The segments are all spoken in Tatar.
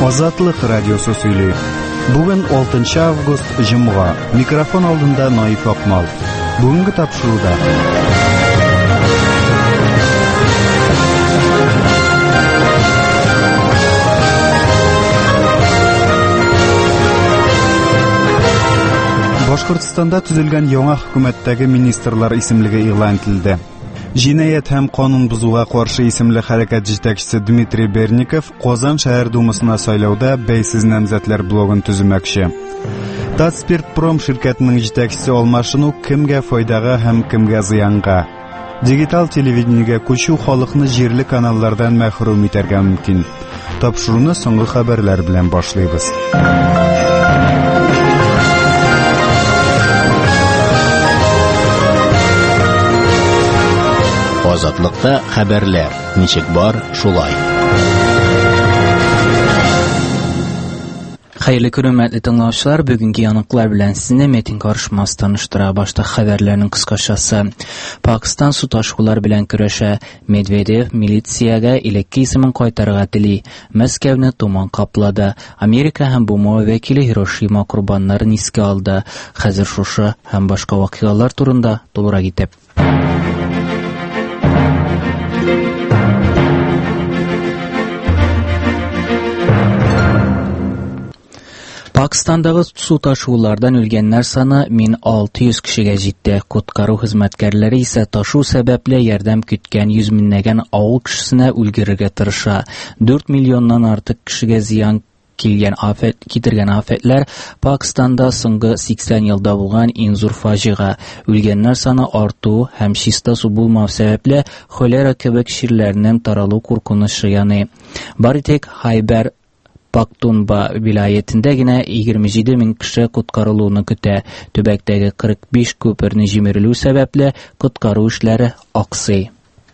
Азатлык радиосы сөйли. Бүген 6 август җомга. Микрофон алдында Наиф Акмал. Бүгенге тапшыруда Башкортстанда төзелгән яңа хөкүмәттәге министрлар исемлеге игълан ителде. Җинаят һәм канун бузуга каршы исемле хәрәкәт җитәкчесе Дмитрий Берников Казан шәһәр думасына сайлауда бәйсез намзәтләр блогын төзүмәкче. Татспиртпром ширкәтенең җитәкчесе алмашыну кемгә файдага һәм кемгә зыянга? Дигиталь телевидениегә күчү халыкны җирле каналлардан мәхрүм итәргә мөмкин. Тапшыруны соңгы хәбәрләр белән башлыйбыз. Азатлыкта хәбәрләр. Ничек бар, шулай. Хәерле күрмәтле тыңлаучылар, бүгенге яныклар белән сезне Метин Карышмас таныштыра. Башта хәбәрләрнең кыскачасы. Пакистан суташулар белән көрәшә. Медведев милициягә илекке исемен кайтарырга тели. Мәскәүне туман каплады. Америка һәм БМО вәкиле Хирошима курбаннарын искә алды. Хәзер шушы һәм башка вакыйгалар турында тулырак итеп. Пакистандагы су ташулардан үлгәннәр саны 1600 кешегә җитте. Коткару хезмәткәрләре исә ташу сәбәпле ярдәм көткән 100 меңнәгән авыл кешесенә үлгерергә тырыша. 4 миллионнан артык кешегә зыян китергән афәтләр Пакистанда соңгы 80 елда булган иң зур фаҗига. Үлгәннәр саны арту һәм чиста су булмау сәбәпле холера кебек чирләрнең таралу куркынышы яный. Бары тик Хайбер Пактунба вилаятында генә 27 мең кеше коткарылуны көтә. Төбәктәге 45 күперне җимерелү сәбәпле коткару эшләре аксый.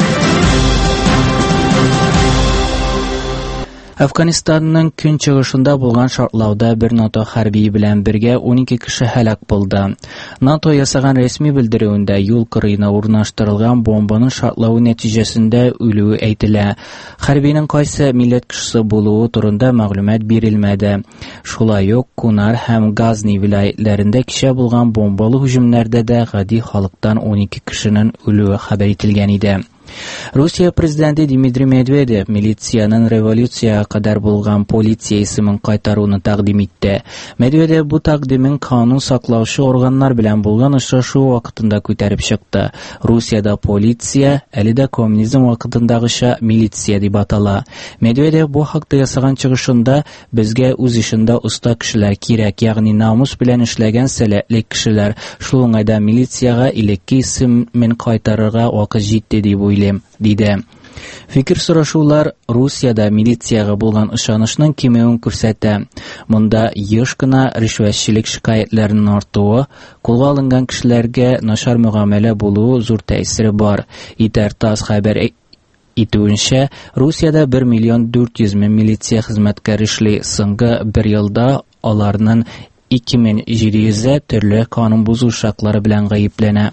Әфганстанның көнчыгышында булган шартлауда бер НАТО хәрби белән бергә 12 кеше һәлак булды. НАТО ясаган рәсми белдерүендә юл кырыена урнаштырылган бомбаның шартлауы нәтиҗәсендә үлүе әйтелә. Хәрбинең кайсы милләт кешесе булуы турында мәгълүмат бирелмәде. Шулай ук Кунар һәм Газни вилаятләрендә кичә булган бомбалы һөҗүмнәрдә дә гади халыктан 12 кешенең үлүе хәбәр ителгән иде. Русия президенты Дмитрий Медведев милицияның революцияга кадәр булган полиция исемен кайтаруны тәкъдим итте. Медведев бу тәкъдимен канун саклаучы органнар белән булган очрашу вакытында күтәреп чыкты. Русиядә полиция әле дә коммунизм вакытындагыча милиция дип атала. Медведев бу хакта ясаган чыгышында безгә үз эшендә оста кешеләр кирәк, ягъни намус белән эшләгән сәләтле кешеләр. Шул уңайда милицияга илекке исемен кайтарырга вакыт җитте дип диде. Фикер сорашулар Русиядә милицияга булган ышанычның кимүен күрсәтә. Монда еш кына ришвәтчелек шикаятьләренең артуы, кулга алынган кешеләргә начар мөгамәлә булуы зур тәэсире бар. ИТР-ТАСС хәбәр итүенчә, Русиядә 1 миллион 400 мең милиция хезмәткәре эшли. Соңгы 1 елда аларның 2700-е төрле канун бузу шартлары белән гаепләнә.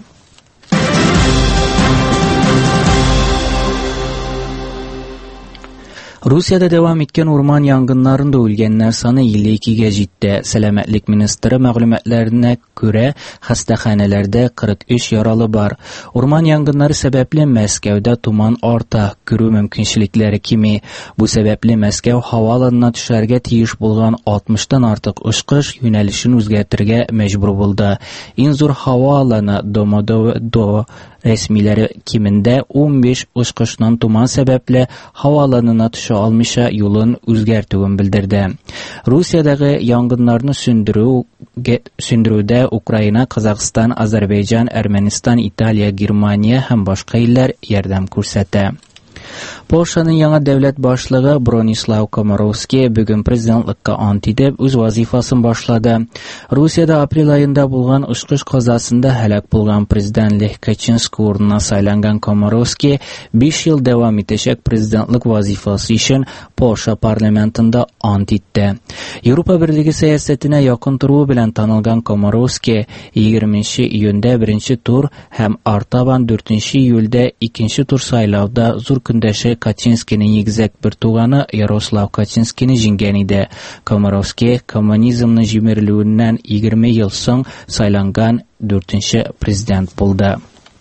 Русиядә дәвам иткән урман янгыннарында үлгәннәр саны 52-гә җитте. Сәламәтлек министры мәгълүматларына күрә, хастаханәләрдә 43 яралы бар. Урман янгыннары сәбәпле Мәскәүдә туман арта, күрү мөмкинчелекләре кими. Бу сәбәпле Мәскәү һаваланына төшәргә тиеш булган 60-тан артык очкыш юнәлешен үзгәртергә мәҗбүр булды. Иң зур һаваланы Домодедово рәсмиләре кимендә 15 очкышның туман сәбәпле һаваланына төшә алмыйча юлын үзгәртүен белдерде. Русиядәге янгыннарны сүндерүдә Украина, Казакстан, Азербайҗан, Әрмәнстан, Италия, Германия һәм башка илләр ярдәм күрсәтә. Польшаның яңа дәүләт башлыгы Бронислав Комаровский бүген президентлыкка ант итеп үз вазифасын башлады. Русиядә апрель айында булган очкыш казасында һәлак булган президент Лех Качинский урынына сайланган Комаровский 5 ел дәвам итәчәк президентлык вазифасы өчен Польша парламентында ант итте. Европа Берлеге сәясәтенә якын торуы белән танылган Комаровский 20 июньдә 1-нче тур һәм артабан 4 июльдә 2-нче тур сайлауда зур көндәше Качинскийның егзәк бер туганы Ярослав Качинскийны җиңгән иде. Комаровский коммунизмның җимерелүеннән 20 ел соң сайланган 4-нче президент булды.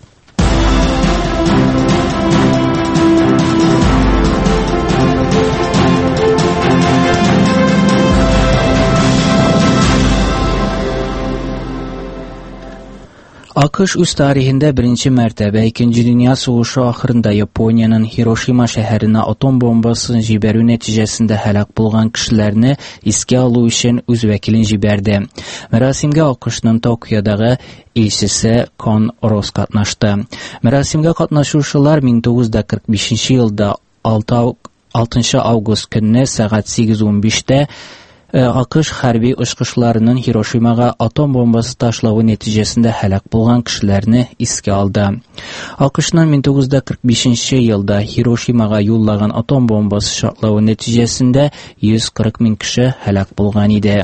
AQSh үз тарихында беренче мәртәбә Икенче дөнья сугышы ахырында Япониянең Хиросима шәһәренә атом бомбасын җибәрү нәтиҗәсендә һәлак булган кешеләрне искә алу өчен үз вәкилен җибәрде. Мәрасимгә AQShның Токиодагы илчесе Кон Рос катнашты. Мәрасимгә катнашучылар 1945 елда 6 август көнне сәгать 8:15-тә AQSh хәрби очкышларының Хиросимага атом бомбасы ташлауы нәтиҗәсендә һәлак булган кешеләрне искә алды. AQShның 1945 елда Хиросимага юллаган атом бомбасы шартлауы нәтиҗәсендә 140 мең кеше һәлак булган иде.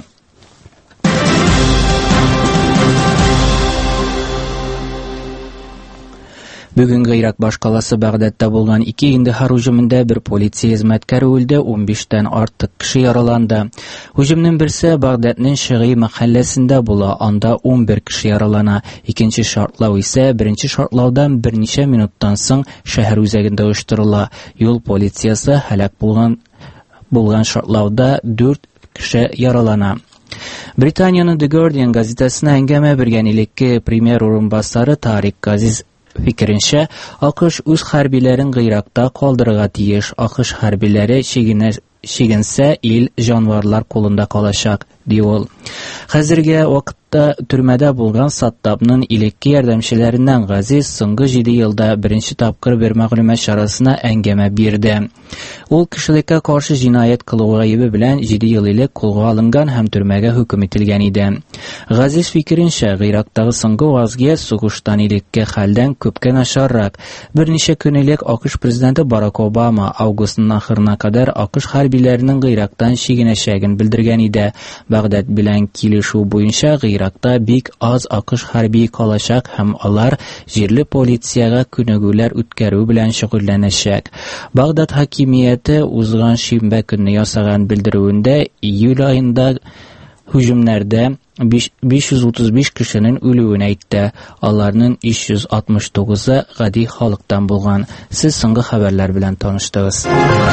Бүгенге Ирак башкаласы Багдадта булган 2 индихар һөҗүмендә бер полиция хезмәткәре үлде, 15-тән артык кеше яраланды. Һөҗүмнең берсе Багдадның Шигъи мәхәлләсендә була, анда 11 кеше яралана. Икенче шартлау исә беренче шартлаудан берничә минуттан соң шәһәр үзәгендә оештырыла. Юл полициясе һәлак булган шартлауда 4 кеше яралана. Британияның The Guardian газетасына әңгәмә биргән илекке премьер урынбасары Тарик Газиз fikrinчә, AQSh үз хәрбиләрен Иракта калдырырга тиеш. AQSh хәрбиләре чигенсә, ил җанварлар кулында калачак, ди ул. Хәзергә вакытта төрмәдә булган Саттабның илекке ярдәмчеләреннән Газиз соңгы 7 елда беренче тапкыр бер мәгълүмат чарасына әңгәмә бирде. Ул кешелеккә каршы җинаять кылу гаебе белән 7 ел элек кулга алынган һәм төрмәгә хөкем ителгән иде. Газиз fikrinчә, Ирактагы соңгы вазгыять сугыштан илекке хәлдән күпкә начаррак. Берничә көн элек AQSh президенты Барак Обама августның ахырына кадәр AQSh хәрбиләренең Ирактан чигенәчәген белдергән иде. Багдад белән килешү буенча Иракта бик аз AQSh хәрби калачак һәм алар җирле полицияга күнегүләр үткәрү белән шөгыльләнәчәк. Багдад хакимияте узган шимбә көнне ясаган белдерүендә июль аенда һөҗүмнәрдә 535 кешенең үлүен әйтте. Аларның 369-ы гади халыктан булган. Сез соңгы хәбәрләр белән таныштыгыз.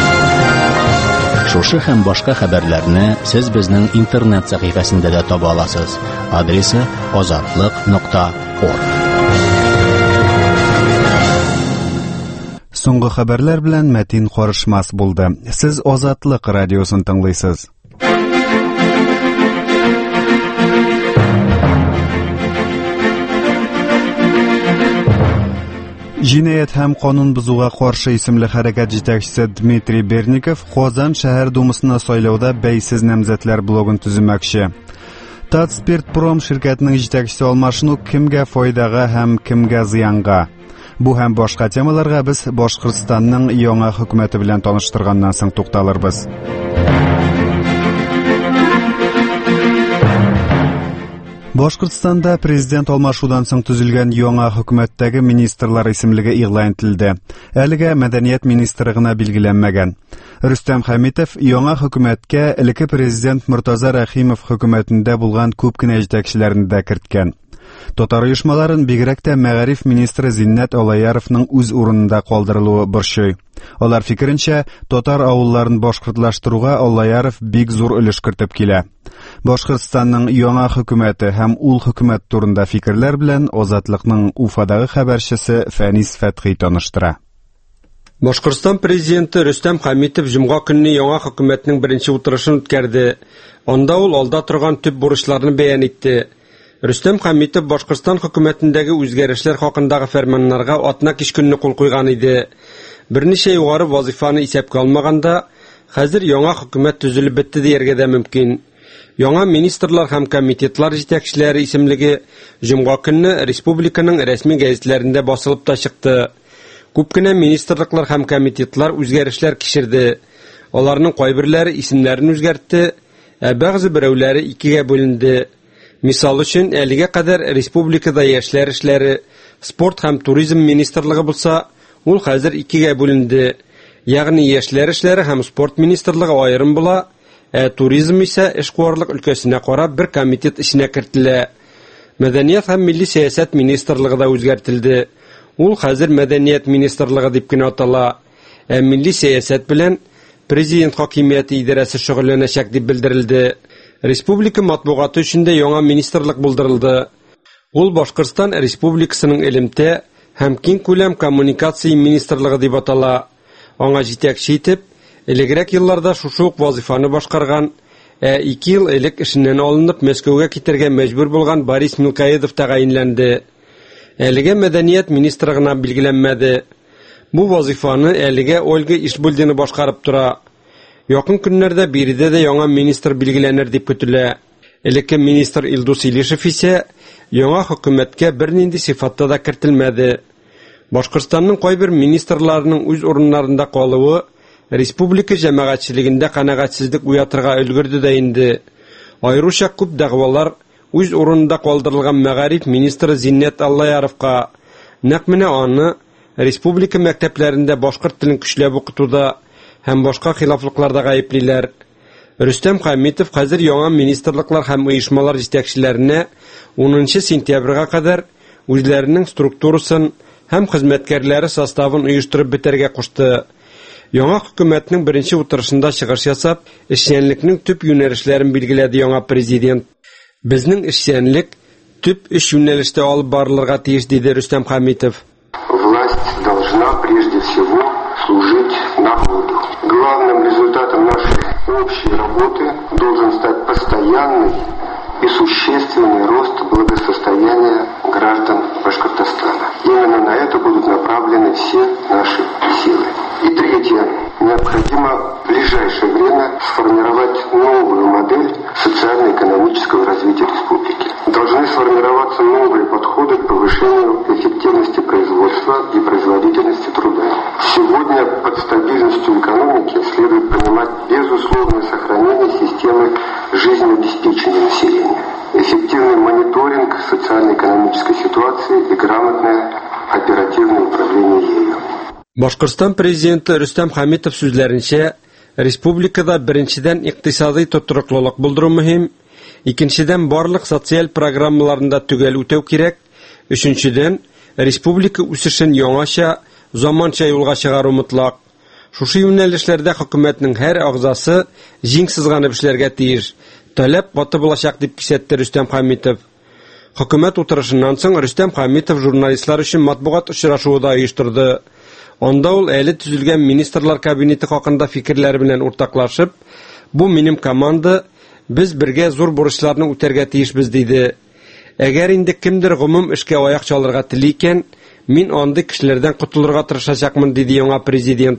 Шушы һәм башка хәбәрләрне сез безнең интернет сәхифәсендә дә таба аласыз. Адресы azatliq.org. Соңгы хәбәрләр белән Мәтин Карышмас булды. Сез Азатлык радиосын тыңлыйсыз. Җинаять һәм канун бузуга каршы исемле хәрәкәт җитәкчесе Дмитрий Берников Казан шәһәр думасына сайлауда бәйсез намзәтләр блогын төземәкче. Татспиртпром ширкәтенең җитәкчесе алмашыну кемгә файдага һәм кемгә зыянга? Бу һәм башка темаларга без Башкортстанның яңа хөкүмәте белән таныштырганнан соң тукталырбыз. Башкортстанда президент алмашудан соң төзелгән яңа хөкүмәттәге министрлар исемлеге игълан ителде. Әлегә мәдәният министры гына билгеләнмәгән. Рөстәм Хәмитов яңа хөкүмәткә элекке президент Муртаза Рәхимов хөкүмәтендә булган күп кенә җитәкчеләрне дә керткән. Татар оешмаларын бигрәк тә мәгариф министры Зиннәт Алаяровның үз урынында калдырылуы борчый. Алар фикеренчә, татар авылларын башкортлаштыруга Алаяров бик зур өлеш кертеп килә. Башкортстанның яңа хөкүмәте һәм ул хөкүмәт турында фикерләр белән Азатлыкның Уфадагы хәбәрчесе Фәнис Фәтхи таныштыра. Башкортстан президенты Рөстәм Хәмитов җомга көнне яңа хөкүмәтнең беренче утырышын үткәрде. Анда ул алда торган төп бурычларны бәян итте. Рөстәм Хәмитов Башкортстан хөкүмәтендәге үзгәрешләр хакындагы фәрманнарга атна-кич көнне кул куйган иде. Берничә югары вазифаны исәпкә алмаганда, хәзер яңа хөкүмәт төзелеп бетте дияргә дә мөмкин. Яңа министрлар һәм комитетлар җитәкчеләре исемлеге җомга көнне республиканың рәсми гәзитләрендә басылып та чыкты. Күп кенә министрлыклар һәм комитетлар үзгәрешләр кичерде. Аларның кайберләре исемнәрен үзгәртте, бәгъзе берәүләре икегә бүленде. Мисал өчен, әлегә кадәр республикада яшьләр эшләре, спорт һәм туризм министрлыгы булса, ул хәзер икегә бүленде. Ягъни яшьләр эшләре һәм спорт министрлыгы аерым була, туризм исә эшкуарлык өлкәсенә карап бер комитет эченә кертелә. Мәдәният һәм милли сәясәт министрлыгы да үзгәртелде. Ул хәзер мәдәният министрлыгы дип кенә атала. Милли сәясәт белән президент хакимияте идарәсе шөгыльләнәчәк дип белдерелде. Республика матбугаты өчен дә яңа министрлык булдырылды. Ул Башкортстан Республикасының элемтә һәм киң күләм коммуникация министрлыгы дип атала. Аңа җитәкче итеп элегрәк елларда шушы ук вазифаны башкарган, 2 ел элек эшеннән алынып Мәскәүгә китәргә мәҗбүр булган Борис Милкаидов тәгаенләнде. Әлегә мәдәният министры гына билгеләнмәде. Бу вазифаны әлегә Ольга Ишбулдина башкарып тора. Якын көннәрдә биредә дә яңа министр билгеләнер дип көтелә. Элекке министр Илдус Илишев исә яңа хөкүмәткә бернинди сыйфатта да кертелмәде. Башкортстанның кайбер министрларының үз урыннарында калуы республика җәмәгатьчелегендә канәгатьсезлек уятырга өлгерде дә инде. Айруча күп дәгъвалар үз урынында калдырылган мәгариф министры Зиннәт Аллаяровка, нәкъ менә аны республика мәктәпләрендә башкорт телен көчләп укытуда һәм башка хилафлыкларда гаеплиләр. Рөстәм Хәмитов хәзер яңа министрлыклар һәм оешмалар җитәкчеләренә 10 сентябрьгә кадәр үзләренең структурасын һәм хезмәткәрләре составын оештырып бетәргә кушты. Яңа хөкүмәтнең беренче утырышында чыгыш ясап, эшчәнлекнең төп юнәлешләрен билгеләде яңа президент. Безнең эшчәнлек төп 3 юнәлештә алып барылырга тиеш, диде Рөстәм Хәмитов. Власть должна прежде всего служить народу. Главным результатом нашей общей работы должен стать постоянный и существенный рост благосостояния граждан Башкортостана. Именно на это будут направлены все наши силы. И третье. Необходимо в ближайшее время сформировать новую модель социально-экономического развития республики. Должны сформироваться новые подходы к повышению эффективности производства и производительности труда. Сегодня под стабильностью экономики следует понимать безусловное сохранение системы жизнеобеспечения населения, эффективный мониторинг социально-экономической ситуации и грамотное оперативное управление ею. Башкортстан президенты Рөстәм Хәмитов сүзләренчә, республикада беренчедән икътисади тотрыклылык булдыру мөһим, икенчедән барлык социаль программаларында төгәл үтәү кирәк, өченчедән республика үсешен яңача, заманча юлга чыгару мотлак. Шушы юнәлешләрдә хөкүмәтнең һәр агзасы җиң сызганып эшләргә тиеш. Таләп каты булачак дип кисәтте Рөстәм Хәмитов. Хөкүмәт утырышыннан соң Рөстәм Хәмитов журналистлар өчен матбугат очрашуы да оештырды. Анда ул әле төзелгән министрлар кабинеты хакында фикерләре белән уртаклашып, бу минем команда, без бергә зур бурычларны үтәргә тиешбез диде. Әгәр инде кемдер гомум эшкә аяк чалырга тели икән, мин андый кешеләрдән котылырга тырышачакмын, диде яңа президент.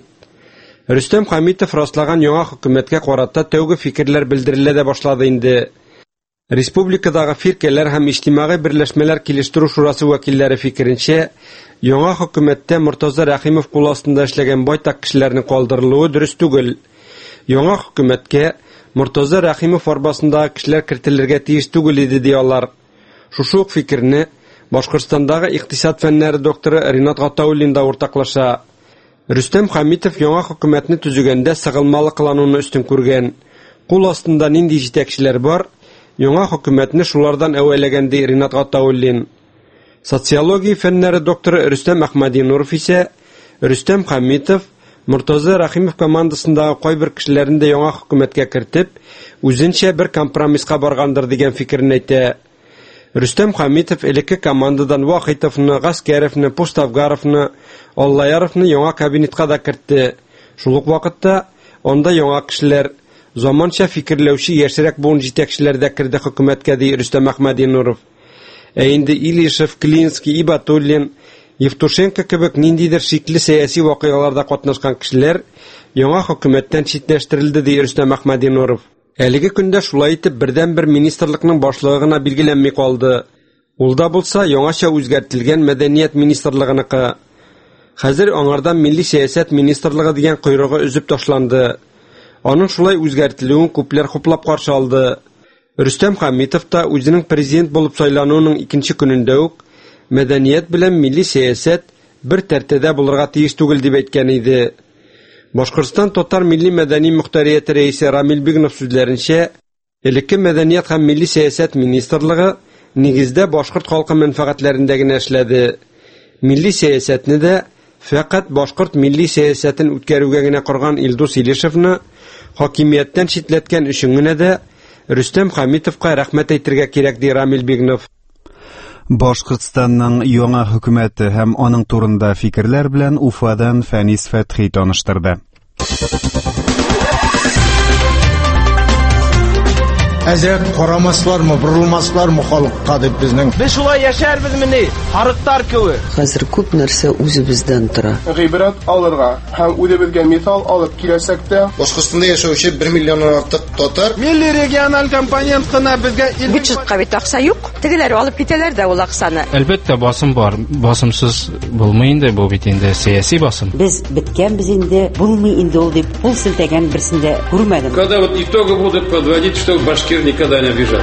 Рөстәм Хәмитов раслаган яңа хөкүмәткә карата тәүге фикерләр белдерелә дә башлады инде. Республикадагы фиркәләр һәм иҗтимагый берләшмәләр килештерү шурасы вәкилләре фикеренчә, яңа хөкүмәттә Муртаза Рәхимов кул астында эшләгән байтак кешеләрнең калдырылуы дөрес түгел. Яңа хөкүмәткә Муртаза Рәхимов арбасындагы кешеләр кертелергә тиеш түгел иде, ди алар. Шушы ук фикерне Башкортстандагы икътисад фәннәре докторы Ринат Гатауллин да уртаклаша. Рөстәм Хәмитов яңа хөкүмәтне төзегәндә сыгылмалы кылануны өстен күргән. Кул астында нинди җитәкчеләр бар? Яңа хөкүмәтне шулардан әвәләгән, ди Ринат Гатауллин. Социология фәннәре докторы Рөстәм Әхмәдинуров исә Рөстәм Хәмитов Муртаза Рәхимов командасындагы кайбер кешеләрне яңа хөкүмәткә кертеп, үзенчә бер компромисска баргандыр дигән фикерен әйтә. Рөстәм Хәмитов элекке командадан Вахитовны, Гаскәровны, Пуставгаровны, Аллаяровны яңа кабинетка да кертте. Шул ук вакытта анда яңа кешеләр, заманча фикерләүче яшьрәк буын җитәкчеләр дә керде хөкүмәткә, ди Рөстәм Әхмәдинуров. Инде Илишев, Клинский, Ибатуллин, Евтушенко кебек ниндидер шикле сәяси вакыйгаларда катнашкан кешеләр яңа хөкүмәттән читләштерелде, ди Рөстәм Әхмәдинуров. Әлеге көндә шулай итеп бердән-бер министрлыкның башлыгы гына билгеләнми калды. Ул да булса яңача үзгәртелгән мәдәният министрлыгыныкы. Хәзер аңардан милли сәясәт министрлыгы дигән койрыгы үзеп ташланды. Аның шулай үзгәртелүен күпләр хуплап каршы алды. Рөстәм Хәмитов та үзенең президент булып сайлануының икенче көнендә үк мәдәният белән милли сәясәт бер тәртәдә булырга тиеш түгел дип әйткән иде. Башкортстан Татар милли мәдәни мөхтәрияте рәисе Рамил Бигнов сүзләренчә, элекке мәдәният һәм милли сәясәт министрлыгы нигездә башкорт халкы мәнфәгатьләрендә генә эшләде. Милли сәясәтне дә фәкать башкорт милли сәясәтен үткәрүгә генә корган Илдус Илешевны хакимияттән читләткән өчен генә дә Рөстәм Хәмитовка рәхмәт әйтергә кирәк, ди Рамил Бигнов. Башкортстанның яңа хөкүмәте һәм аның турында фикерләр белән Уфадан Фәнис Фәтхи таныштырды. Әзрәт карамаслармы, бурылмаслармы халыкка дип безнең. Без шулай яшәрбез мени, харыктар кеби. Хәзер күп нәрсә үзебездән тора. Гыйбрәт алырга һәм үзебезгә мисал алып киләсәк тә, Башкортстанда яшәүче 1 миллионнан артык татар Милли региональ компонент кына безгә бюджетка бит акча юк. Тегеләр алып китәләр дә ул акчаны. Әлбәттә басым бар. Басымсыз булмый инде бу бит инде сәяси басым. Без биткәнбез инде, булмый инде ул дип кул селтәгән берсендә күрмәдем. Когда вот итоги будут подводить, что башкир никогда не обижали.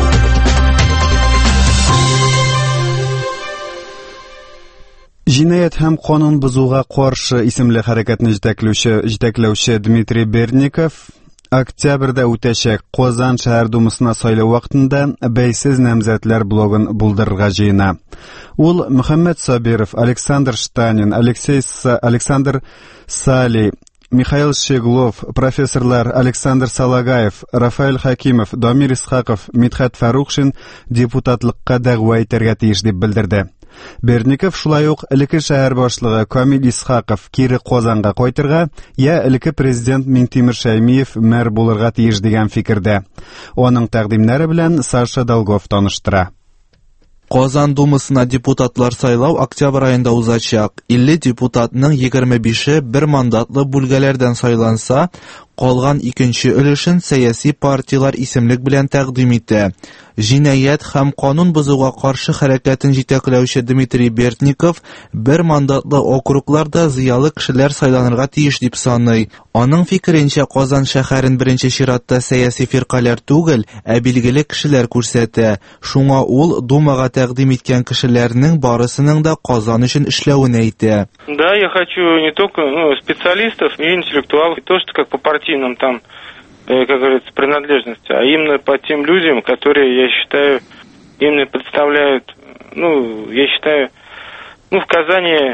Җинаять һәм канун бузуга каршы исемле хәрәкәтне җитәкләүче Дмитрий Берников октябрьдә үтәчәк Казан шәһәр думасына сайлау вакытында бәйсез намзәтләр блогын булдырырга җыена. Ул Мөхәммәд Сабиров, Александр Штанин, Александр Сали, Михаил Щеглов, профессорлар Александр Салагаев, Рафаэль Хакимов, Дамир Исхаков, Мидхәт Фарухшин депутатлыкка дәгъва итәргә тиеш дип белдерде. Берников шулай ук элекке шәһәр башлыгы Камил Исхаков кире Казанга кайтырга, я элекке президент Минтимер Шәймиев мэр булырга тиеш дигән фикердә. Аның тәкъдимнәре белән Саша Долгов таныштыра. Казан думасына депутатлар сайлау октябрь айында узачак. 50 депутатның 25-е бер мандатлы бүлгәләрдән сайланса, калган икенче өлешен сәяси партиялар исемлек белән тәкъдим итә. Җинаять һәм канун бозуга каршы хәрәкәтен җитәкләүче Дмитрий Берников бер мандатлы округларда зыялы кешеләр сайланырга тиеш дип саный. Аның фикеренчә, Казан шәһәрен беренче чиратта сәяси фиркалар түгел, ә билгеле кешеләр күрсәтә. Шуңа ул думага тәкъдим иткән кешеләрнең барысының да Казан өчен эшләвен әйтә. Да, я хочу не только специалистов и интеллектуалов, и то, что как по партийным там, как говорится, принадлежности, а именно по тем людям, которые, я считаю, именно представляют, я считаю, в Казани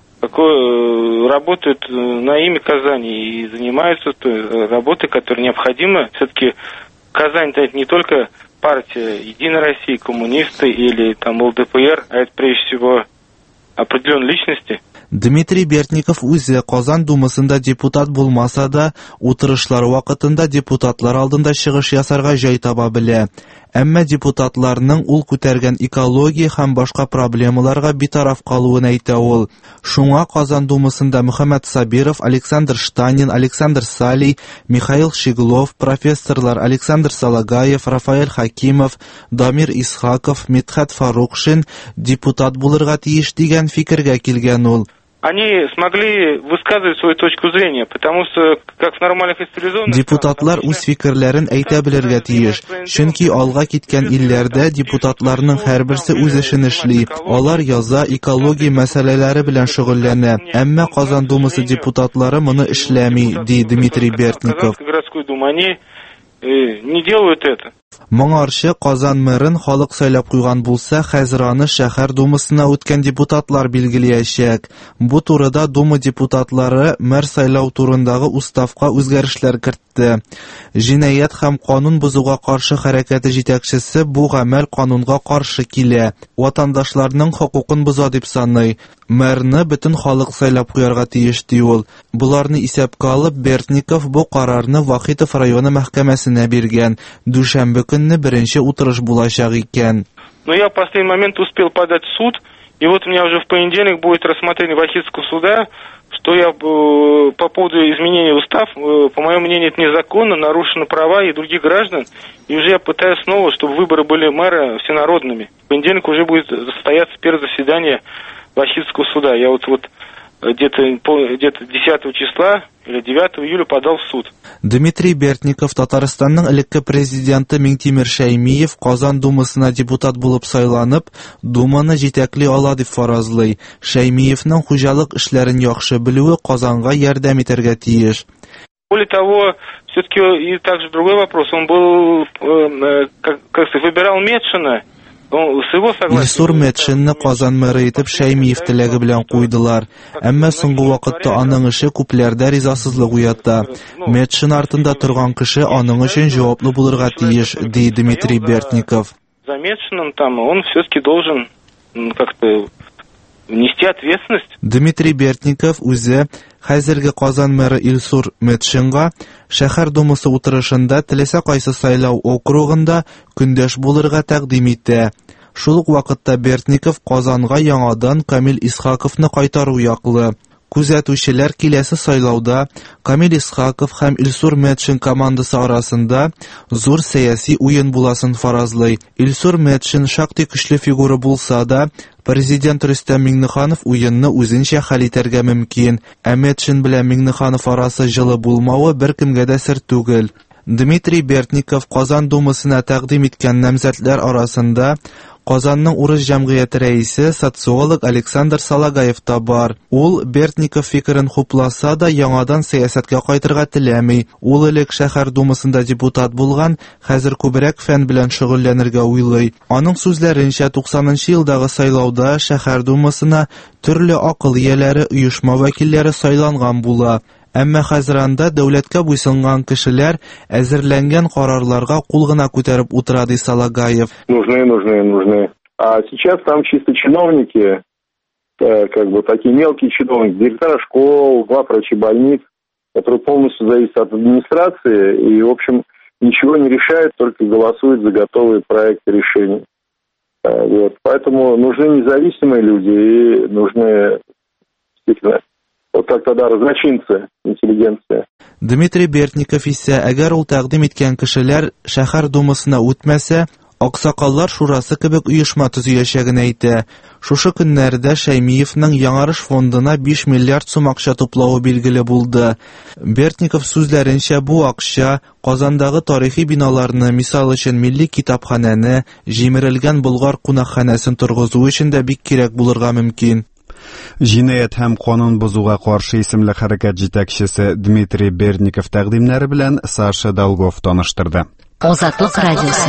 работают на имя Казани и занимаются той работой, которая необходима. Все-таки Казань-то это не только партия Единая Россия, коммунисты или там ЛДПР, а это прежде всего определенные личности. Дмитрий Берников үзе Казан думасында депутат булмаса да, утырышлар вакытында депутатлар алдында чыгыш ясарга җай таба белә. Әмма депутатларның ул күтәргән экология һәм башка проблемаларга битараф калуын әйтә ул. Шуңа Казан думасында Мөхәммәд Сабиров, Александр Штанин, Александр Сали, Михаил Щеглов, профессорлар Александр Салагаев, Рафаэль Хакимов, Дамир Исхаков, Мидхәт Фарухшин депутат булырга тиеш дигән фикергә килгән ул. Они смогли высказывать свою точку зрения, потому что, как в нормальных и цивилизованных... Депутатлар үз фикерләрен әйтә белергә тиеш, чөнки алга киткән илләрдә депутатларның һәрберсе үз эшен эшли. Алар яза, экология мәсьәләләре белән шөгыльләнә. Әмма Казан думасы депутатлары моны эшләми, ди Дмитрий Берников. Городской дума, они не делают это. Моңарчы Казан мэрын халык сайлап куйган булса, хәзер аны шәһәр думасына үткән депутатлар билгеләячәк. Бу турыда дума депутатлары мэр сайлау турындагы уставка үзгәрешләр кертте. Җинаять һәм канун бозуга каршы хәрәкәте җитәкчесе бу гамәл канунга каршы килә. Ватандашларның хокукын боза дип саный. Мэрны бөтен халык сайлап куярга тиеш ди ул. Буларны исәпкә алып, Берников бу карарны Вахитов районы мәхкәмәсенә биргән. Дүшәмбе көнне беренче утырыш булачак икән. Но я в последний момент успел подать в суд, и вот у меня уже в понедельник будет рассмотрение Вахитского суда, что я по поводу изменения устава, по моему мнению, это незаконно, нарушены права и других граждан, и уже я пытаюсь снова, чтобы выборы были мэра всенародными. В понедельник уже будет состояться первое заседание Вахитского суда. Я вот где-то 10 числа или 9 июля подал в суд. Дмитрий Бертников Татарстанның элекке президенты Миңтимер Шәймиев Казан думасына депутат булып сайланып, думаны җитәкли ала дип фаразлый. Шәймиевның хуҗалык эшләрен яхшы белүе Казанга ярдәм итәргә тиеш. Более того, все-таки и также другой вопрос. Он был, как сказать, выбирал Медшина. Илсур Медшинны Казан мэры итеп Шәймиев теләге белән куйдылар. Әмма соңгы вакытта аның эше күпләрдә ризасызлык уята. Медшин артында торган кеше аның өчен җаваплы булырга тиеш, ди Дмитрий Бертников. За Медшином там он все-таки должен как-то нести ответственность. Дмитрий Бертников үзе хәзерге Казан мэры Илсур Медшинга шәһәр думасы утырышында теләсә кайсы сайлау округында көндәш булырга тәкъдим итә. Шул ук вакытта Бертников Казанга яңадан Камил Исхаковны кайтару яклы. Күзәтүчеләр киләсе сайлауда Камил Исхаков һәм Илсур Медшин командасы арасында зур сәяси уен буласын фаразлый. Илсур Медшин шактый көчле фигура булса да, президент Рөстәм Миңнеханов уенны үзенчә хәл итәргә мөмкин. Ә Медшин белән Миңнеханов арасы җылы булмавы беркемгә дә сер түгел. Дмитрий Бертников Казан думасына тәкъдим иткән намзәтләр арасында Казанның урыс җәмгыяте рәисе социолог Александр Салагаев та бар. Ул Бертников фикерен хупласа да яңадан сәясәткә кайтырга теләми. Ул элек шәһәр думасында депутат булган, хәзер күбрәк фән белән шөгыльләнергә уйлый. Аның сүзләренчә 90нчы елдагы сайлауда шәһәр думасына төрле акыл ияләре, оешма вәкилләре сайланган була. Әмма хәзер анда дәүләткә буйсынган кешеләр әзерләнгән карарларга кул гына күтәреп утыра, ди Салагаев. Нужны. А сейчас там чисто чиновники, как бы такие мелкие чиновники, директора школ, главврачи больниц, которые полностью зависят от администрации и, в общем, ничего не решают, только голосуют за готовые проекты решений. Вот. Поэтому нужны независимые люди и нужны действительно вот как тогда разночинцы, интеллигенция. Дмитрий Бертников исә, әгәр ул тәкъдим иткән кешеләр шәһәр думасына үтмәсә, Аксакаллар шурасы кебек оешма төзүячәген әйтә. Шушы көннәрдә Шәймиевның Яңарыш фондына 5 миллиард сум акча туплауы билгеле булды. Бертников сүзләренчә, бу акча Казандагы тарихи биналарны, мисал өчен Милли китапханәне, җимерелгән Болгар кунакханәсен торгызу өчен дә бик кирәк булырга мөмкин. Җинаят һәм канун бозуга каршы исемле хәрәкәт җитәкчесе Дмитрий Бертников тәкъдимнәре белән Саша Долгов таныштырды. Азатлык радиосы.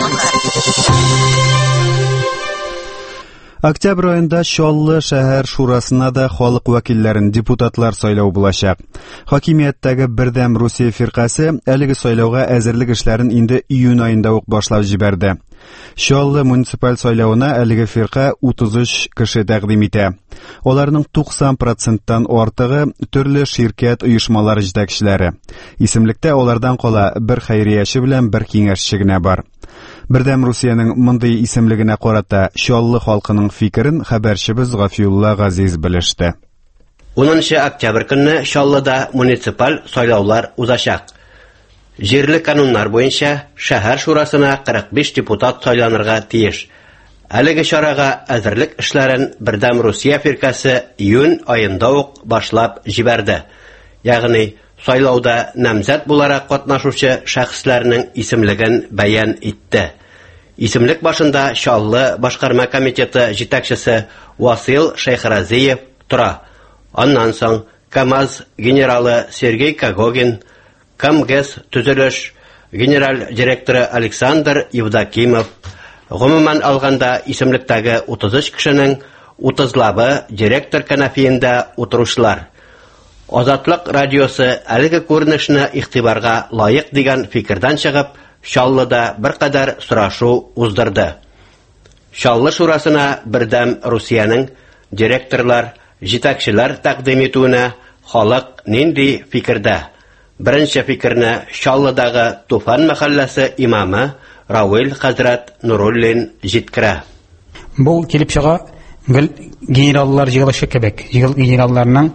Октябрь айында Чаллы шәһәр шурасына да халык вәкилләрен депутатлар сайлау булачак. Хакимияттәге Бердәм Русия фиркасы әлеге сайлауга әзерлек эшләрен инде июнь айында ук башлап җибәрде. Чаллы муниципаль сайлауына әлеге фирка 33 кеше тәкъдим итә. Аларның 90%тан артыгы төрле ширкәт оешмалары җитәкчеләре. Исемлектә алардан кала бер хәйрияче белән бер киңәшче генә бар. Бердәм Русияның мондый исемлегенә карата Чаллы халкының фикерен хәбәрчебез Гафиулла Газиз белеште. 10 октябрь көнне Чаллыда муниципаль сайлаулар узачак. Җирле кануннар буенча шәһәр шурасына 45 депутат сайланырга тиеш. Әлеге чарага әзерлек эшләрен Бердәм Русия фиркасы июнь айында ук башлап җибәрде. Ягъни сайлауда намзәт буларак катнашучы шәхесләрнең исемлеген бәян итте. Исемлек башында Чаллы башкарма комитеты җитәкчесе Васил Шәйхразиев тора. Аннан соң КамАЗ генералы Сергей Кагогин, КамГЭС төзелеш генераль директоры Александр Евдокимов. Гомумән алганда исемлектәге 33 кешенең 30лабы директор кәнәфиендә утыручылар. Азатлык радиосы әлеге күренешне игътибарга лаек дигән фикердән чыгып, Чаллыда беркадәр сорашу уздырды. Чаллы шурасына Бердәм Русияның директорлар, җитәкчеләр тәкъдим итүенә халык нинди фикердә? Беренче фикерне Чаллыдагы Туфан мәхәлләсе имамы Рауил хәзрәт Нуруллин җиткерә. Бу килеп чыга генераллар җыелышы кебек. Генералларның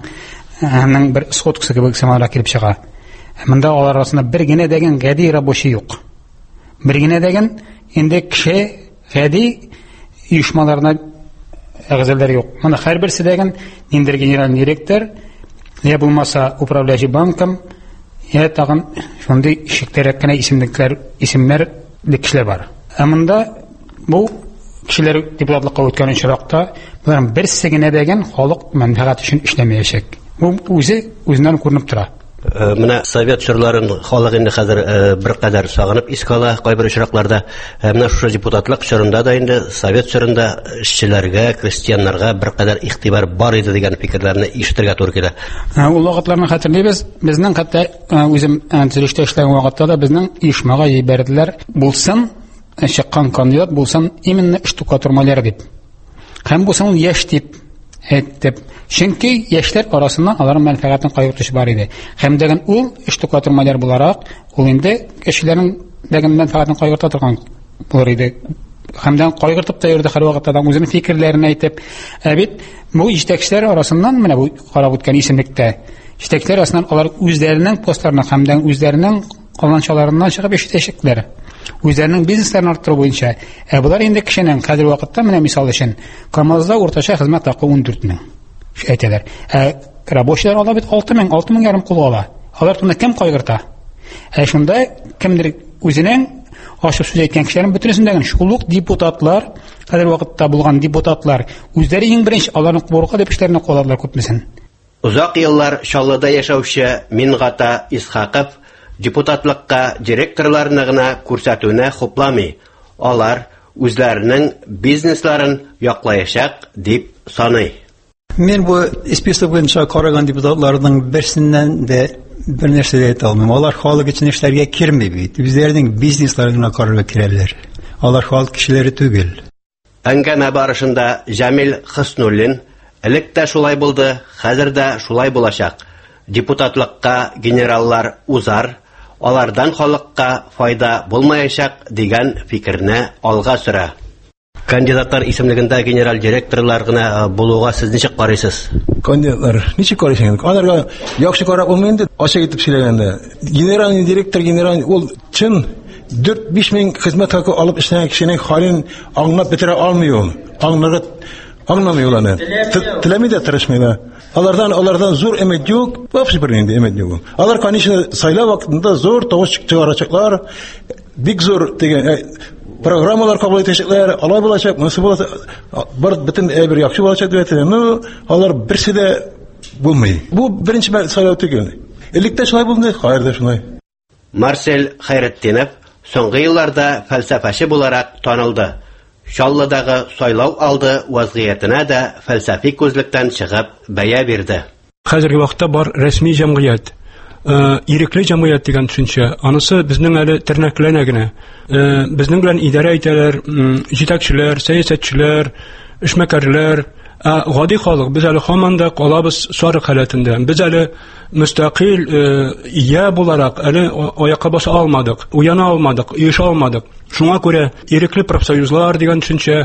бер сходкасы кебек самара килеп чыга. Монда алар арасында бер генә дигән гади рабочий юк. Бер генә дигән инде кеше гади оешмаларына әгъзалар юк. Моны һәрберсе дигән ниндер генераль директор я булмаса управляющий банком, я тагын шундый шиктәрәк кенә исемнәр кешеләр бар. Монда бу кешеләр депутатлыкка үткән очракта буларның берсе генә дигән халык мәнфәгать өчен эшләмәячәк. Бу үзеннән күренеп тора. Менә совет чорларын халык инде хәзер бер кадәр сагынып искала кайбер очракларда. Менә шушы депутатлык чорында да инде совет чорында эшчеләргә, крестьяннарга бер кадәр игътибар бар иде дигән фикерләрне ишетергә туры килә. Ул вакытларны хәтерлибез. Безнең хәтта үзем төзелештә эшләгән вакытта да безнең ишмага җибәрделәр. Булсын чыккан кандидат булсын именно штукатурмалар дип. Һәм булсын яшь дип әйтеп. Чөнки яшьләр арасында аларның мәнфәгатен кайгыртыш бар иде. Һәм дигән ул штукатурмалар буларак, ул инде кешеләрнең дигән мәнфәгатен кайгырта торган булыр иде. Һәм дә кайгыртып та йөрде һәр вакытта да үзенең фикерләрен әйтеп. Бит бу җитәкчеләр арасыннан менә бу карап үткән исемлектә җитәкчеләр арасыннан алар үзләренең постларына һәм дә үзләренең каланчаларыннан чыгып ишетәчәкләр. Үзләренең бизнесларын арттыру буенча. Булар инде кешенең хәзер вакытта менә мисал өчен Камазда уртача хезмәт хакы 14 мең әйтәләр. Рабочийлар ала бит 6 мең ярым кул ала. Алар турында кем кайгырта? Шунда кемдер үзенең ачык сүз әйткән кешеләрнең бөтенесендәге шул ук депутатлар, хәзер вакытта булган депутатлар үзләре иң беренче аларны курка дип эшләрне куладылар күпмесен. Узак еллар Шаллыда яшәүче Мингата Исхаков депутатлыкка директорларны гына күрсәтүне хупламый. Алар үзләренең бизнесларын яклаячак дип саный. Мен бу список буенча караган депутатларның берсеннән дә бер нәрсә әйтә алмыйм. Алар халык өчен эшләргә кирми бит. Үзләренең бизнесларына карарга кирәләр. Алар халык кешеләре түгел. Әңгәмә барышында Җамил Хыснуллин элек тә шулай булды, хәзер дә шулай булачак. Депутатлыкка генераллар узар, алардан халыкка файда булмаячак дигән фикерне алга сөрә. Кандидатлар исемлегендә генераль директорлар гына булуга сез ничек карыйсыз? Кандидатлар ничек карыйсыз? Аларга яхшы карап булмый ачык итеп сөйләгәндә. Генераль директор ул чын 4-5 мең хезмәт хакы алып эшләгән кешенең хәлен аңлап бетерә алмый ул. Аңламый ул аны. Теләми дә тырышмый да. Алардан зур өмет юк, вообще бер инде өмет юк. Алар, конечно, сайлау вакытында зур тавыш чыгарачаклар, бик зур дигән программалар кабул итәчәкләр, алай булачак, монысы булачак, бөтен бер яхшы булачак дип әйтәләр. Ну, алар берсе дә булмый. Бу беренче сайлау түгел. Электә шулай булды, хәердә шулай. Марсель Хайретдинов соңгы елларда фәлсәфәче буларак танылды. Шаллыдагы сайлау алды вазгыятына да фәлсәфи күзлектән чыгып бәя бирде. Хәзерге вакытта бар рәсми җәмгыять. Ирекле җәмгыять дигән төшенчә. Анысы безнең әле тернәкләнә генә. Безнең белән идарә итәләр, җитәкчеләр, сәясәтчеләр, эшмәкәрләр, гади халык. Без әле һаман да калабыз сарык халәтендә. Без әле мөстәкыйль ия буларак әле аякка баса алмадык, уяна алмадык, иеш алмадык. Шуңа күрә ирекле профсоюзлар дигән төшенчә,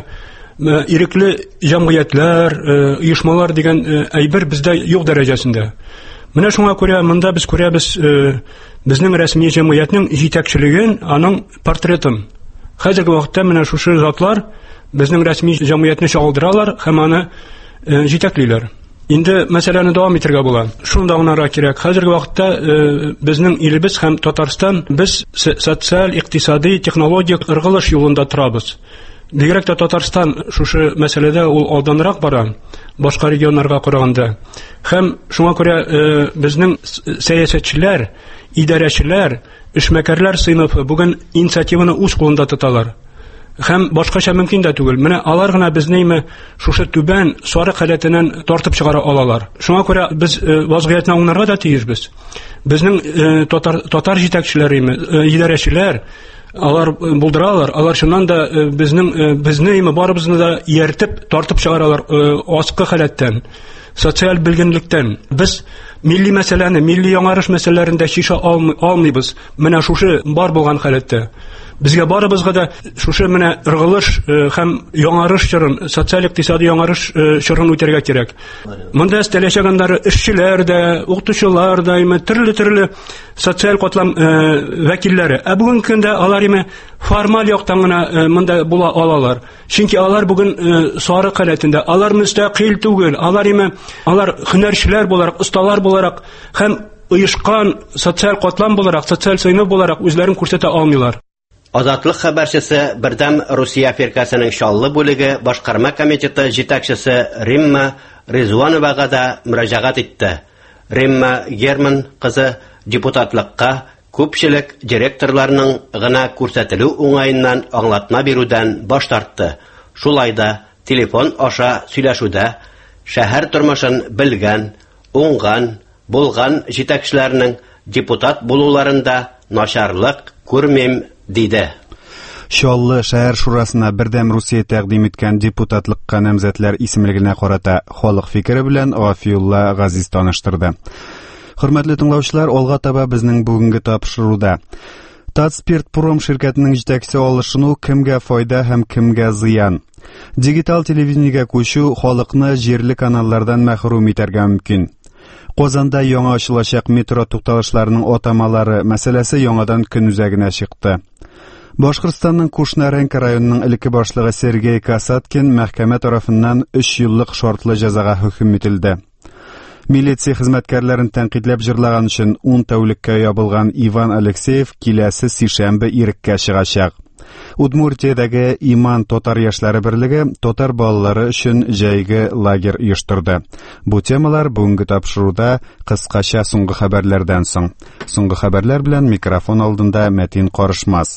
ирекле җәмгыятьләр, оешмалар дигән әйбер бездә юк дәрәҗәсендә. Менә шуңа күрә монда без күрәбез безнең рәсми җәмгыятьнең җитәкчелеген, аның портретын. Хәзерге вакытта менә шушы затлар безнең рәсми җәмгыятьне чагылдыралар һәм аны җитәклиләр. Инде мәсьәләне дәвам итәргә була. Шунда гына кирәк. Хәзерге вакытта безнең илебез һәм Татарстан без социаль, икътисади, технологик ыргылыш юлында торабыз. Бигрәк тә Татарстан шушы мәсьәләдә ул алданрак бара, башка регионнарга караганда. Һәм шуңа күрә безнең сәясәтчеләр, идарәчеләр, эшмәкәрләр сыйныфы бүген инициативаны үз кулында тоталар. Һәм башкача мөмкин дә түгел. Менә алар гына безне шушы түбән сарык халәтеннән тартып чыгара алалар. Шуңа күрә без вазгыятны аңларга да тиешбез. Безнең татар җитәкчеләре, идарәчеләр алар булдыралар. Алар шуннан да безне барыбызны да ияртеп тартып чыгаралар аскы халәттән, социаль белгенлектән. Без милли мәсьәләне, милли яңарыш мәсьәләләрендә шиша алмыйбыз. Менә шушы бар булган халәттә. Безгә барыбызга да шушы менә ыргылыш һәм яңарыш чорын, социаль-икътисади яңарыш чорын үтәргә кирәк. Монда стәләшәгәннәр эшчеләр дә, укытучылар да, төрле социаль катлам вәкилләре. Бүген көндә алар формаль яктан гына монда була алалар. Чөнки алар бүген сары каләтендә, алар мөстәкыйль түгел, алар һөнәрчеләр буларак, осталар буларак һәм оешкан социаль катлам буларак, социаль сыйныф буларак үзләрен күрсәтә алмыйлар. Азатлык хәбәрчесе Бердәм Русия фиркасының Шаллы бүлеге башкарма комитеты җитәкчесе Римма Резуановага да мөрәҗәгать итте. Римма Герман кызы депутатлыкка күпчелек директорларның гына күрсәтелү уңаеннан аңлатма бирүдән баш тартты. Шулай да телефон аша сөйләшүдә шәһәр тормышын белгән, уңган, булган җитәкчеләрнең депутат булуларында начарлык күрмим диде. Шаллы шәһәр шурасына Бердәм Русия тәкъдим иткән депутатлыкка намзәтләр исемлегенә карата халык фикере белән Гафиулла Газиз таныштырды. Хөрмәтле тыңлаучылар, алга таба безнең бүгенге тапшыруда Татспиртпром ширкәтенең җитәкчесе алышыну кемгә файда һәм кемгә зыян. Дигиталь телевидениегә күчү халыкны җирле каналлардан мәхрүм итәргә мөмкин. Казанда яңа ачылачак метро тукталышларының атамалары мәсьәләсе яңадан көн үзәгенә чыкты. Башкортстанның Кушнаренко районының элекке башлыгы Сергей Касаткин мәхкәмә тарафыннан 3 еллык шартлы җәзага хөкем ителде. Милиция хезмәткәрләрен тәнкыйтьләп җырлаган өчен 10 тәүлеккә ябылган Иван Алексеев киләсе сишәмбе иреккә чыгачак. Удмуртиядәге Иман татар яшьләре берлеге татар балалары өчен җәйге лагерь оештырды. Бу темалар бүгенге тапшыруда кыскача соңгы хәбәрләрдән соң. Соңгы хәбәрләр белән микрофон алдында Мәтин Карышмас.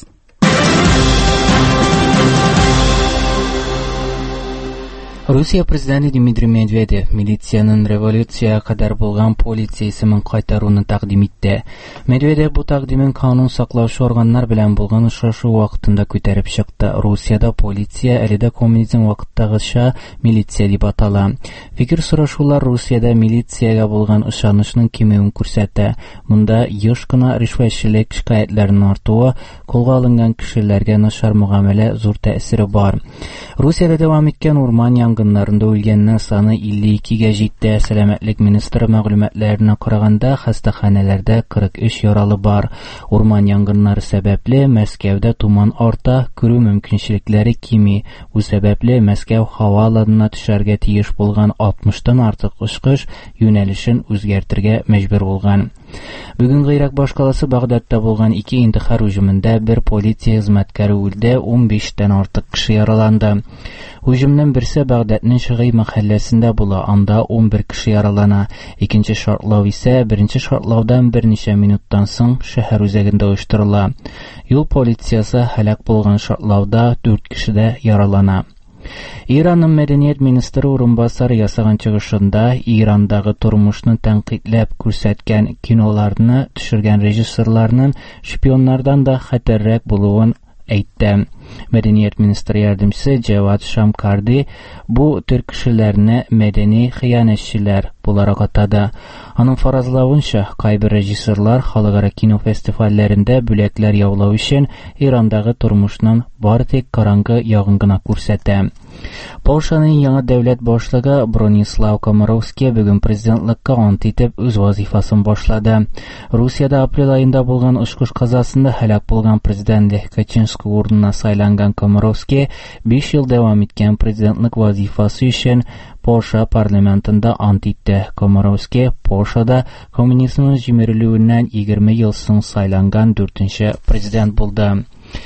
Русия президенты Дмитрий Медведев милициянын революцияга кадар булган полиция исемен кайтаруны тәкъдим итте. Медведев бу тәкъдимен канун саклаучы органнар белән булган очрашу вакытында күтәреп чыкты. Русиядә полиция әле дә коммунизм вакыттагыча милиция дип атала. Фикер сорашулар Русиядә милициягә булган ышанычның кимүен күрсәтә. Монда еш кына ришвәтчелек шикаятьләренең артуы, колга алынган кешеләргә начар муамәлә зур тәэсире бар. Русиядә дәвам иткән урман янгыннарында үлгәннәр саны 52-гә җитте. Сәламәтлек министры мәгълүматларына караганда, хастаханәләрдә 43 яралы бар. Урман янгыннары сәбәпле Мәскәүдә туман арта, күрү мөмкинчелекләре кими. Бу сәбәпле Мәскәү һава аланына төшәргә тиеш булган 60-тан артык очкыш юнәлешен үзгәртергә мәҗбүр булган. Бүген Ирак башкаласы Багдадта булган 2 интихар һөҗүмендә бер полиция хезмәткәре үлде, 15-тән артык кеше яраланды. Һөҗүмнең берсе Багдадның Шыгый мәхәлләсендә була, анда 11 кеше яралана. Икенче шартлау исә беренче шартлаудан берничә минуттан соң шәһәр үзәгендә оештырыла. Юл полициясе һәлак булган шартлауда 4 кеше дә яралана. Иранның мәдәният министры урынбасары ясаган чыгышында Ирандагы тормышны тәнкыйтьләп күрсәткән киноларны төшергән режиссерларның шпионнардан да хәтәррәк булуын әйтте. Мәдәният министры ярдәмчесе Җавад Шамкарди бу төр кешеләрне мәдәни хыянәтчеләр буларак атады. Аның фаразлавынча, кайбер режиссерлар халыкара кино фестивальләрендә бүләкләр яулау өчен Ирандагы тормышның бары тик караңгы ягын гына күрсәтә. Польшаның яңа дәүләт башлыгы Бронислав Комаровский бүген президентлыкка ант итеп үз вазифасын башлады. Русиядә апрель аенда булган очкыш казасында һәлак булган президент Лех Качинский урынына сайланган Комаровский 5 ел дәвам иткән президентлык вазифасы өчен Польша парламентында ант итте. Комаровский Польшада коммунизмның җимерелүеннән 20 ел соң сайланган 4-нче президент булды.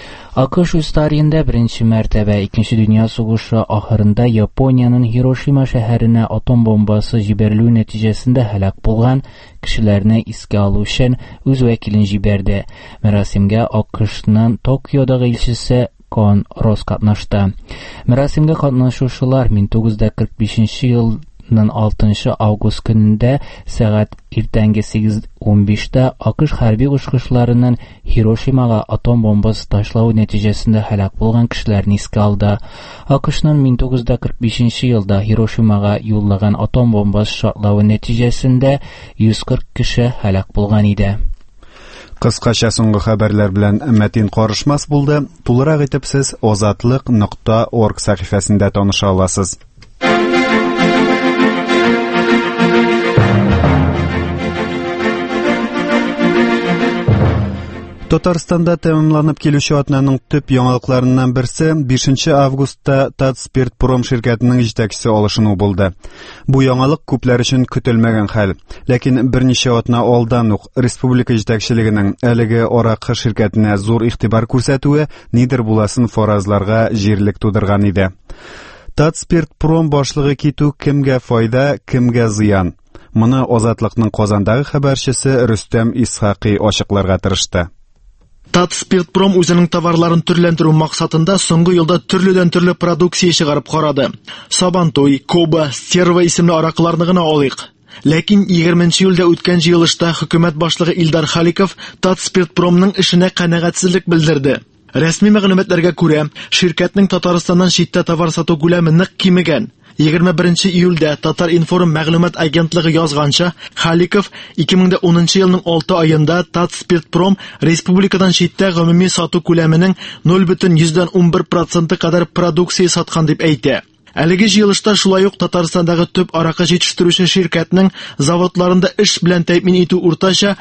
АКШ үз тарихында беренче мәртәбә Икенче дөнья сугышы ахырында Япониянең Хиросима шәһәренә атом бомбасы җибәрелү нәтиҗәсендә һәлак булган кешеләрне искә алу өчен үз вәкилен җибәрде. Мәрасимгә АКШның Токиодагы илчесе Кон Рос катнашты. Мәрасимгә катнашучылар 1945 елның 6 август көнендә сәгать иртәнге 8:15-дә АКШ хәрби учкычларының Хиросимага атом бомбасы ташлау нәтиҗәсендә һәлак булган кешеләрне искә алды. АКШның 1945 елда Хиросимага юллаган атом бомбасы шартлавы нәтиҗәсендә 140 кеше һәлак булган иде. Кыскача соңгы хәбәрләр белән Мәтин Карышмас булды. Тулырак итеп сез озатлык.org сәхифәсендә таныша аласыз. Татарстанда тәмамланып килүче атнаның төп яңалыкларыннан берсе 5 августта Татспиртпром ширкәтенең җитәкчесе алышыну булды. Бу яңалык күпләр өчен көтелмәгән хәл, ләкин берничә атна алдан ук республика җитәкчелегенең әлеге аракы ширкәтенә зур игътибар күрсәтүе нидер буласын фаразларга җирлек тудырган иде. Татспиртпром башлыгы китү кемгә файда, кемгә зыян? Моны Азатлыкның Казандагы хәбәрчесе Рөстәм Исхакый ачыкларга тырышты. Татспиртпром үзенең товарларын төрләндерү максатында соңгы елда төрле продукция чыгарып карады. Сабантуй, Коба, Стерва исемле аракыларны гына алыйк. Ләкин 20 июльдә үткән җыелышта хөкүмәт башлыгы Илдар Халиков Татспиртпромның эшенә канәгатьсезлек белдерде. Рәсми мәгълүматларга күрә, ширкәтнең Татарстаннан читтә товар сату күләме нык кимегән. 21 июльдә Татар-Информ мәгълүмат агентлыгы язганча, Халиков 2010 елның 6 аенда Татспиртпром республикадан читтә гомуми сату күләменең 0,11% кадәр продукция саткан дип әйтә. Әлеге җыелышта шулай ук Татарстандагы төп аракы җитештерүче ширкәтнең заводларында эш белән тәэмин итү уртача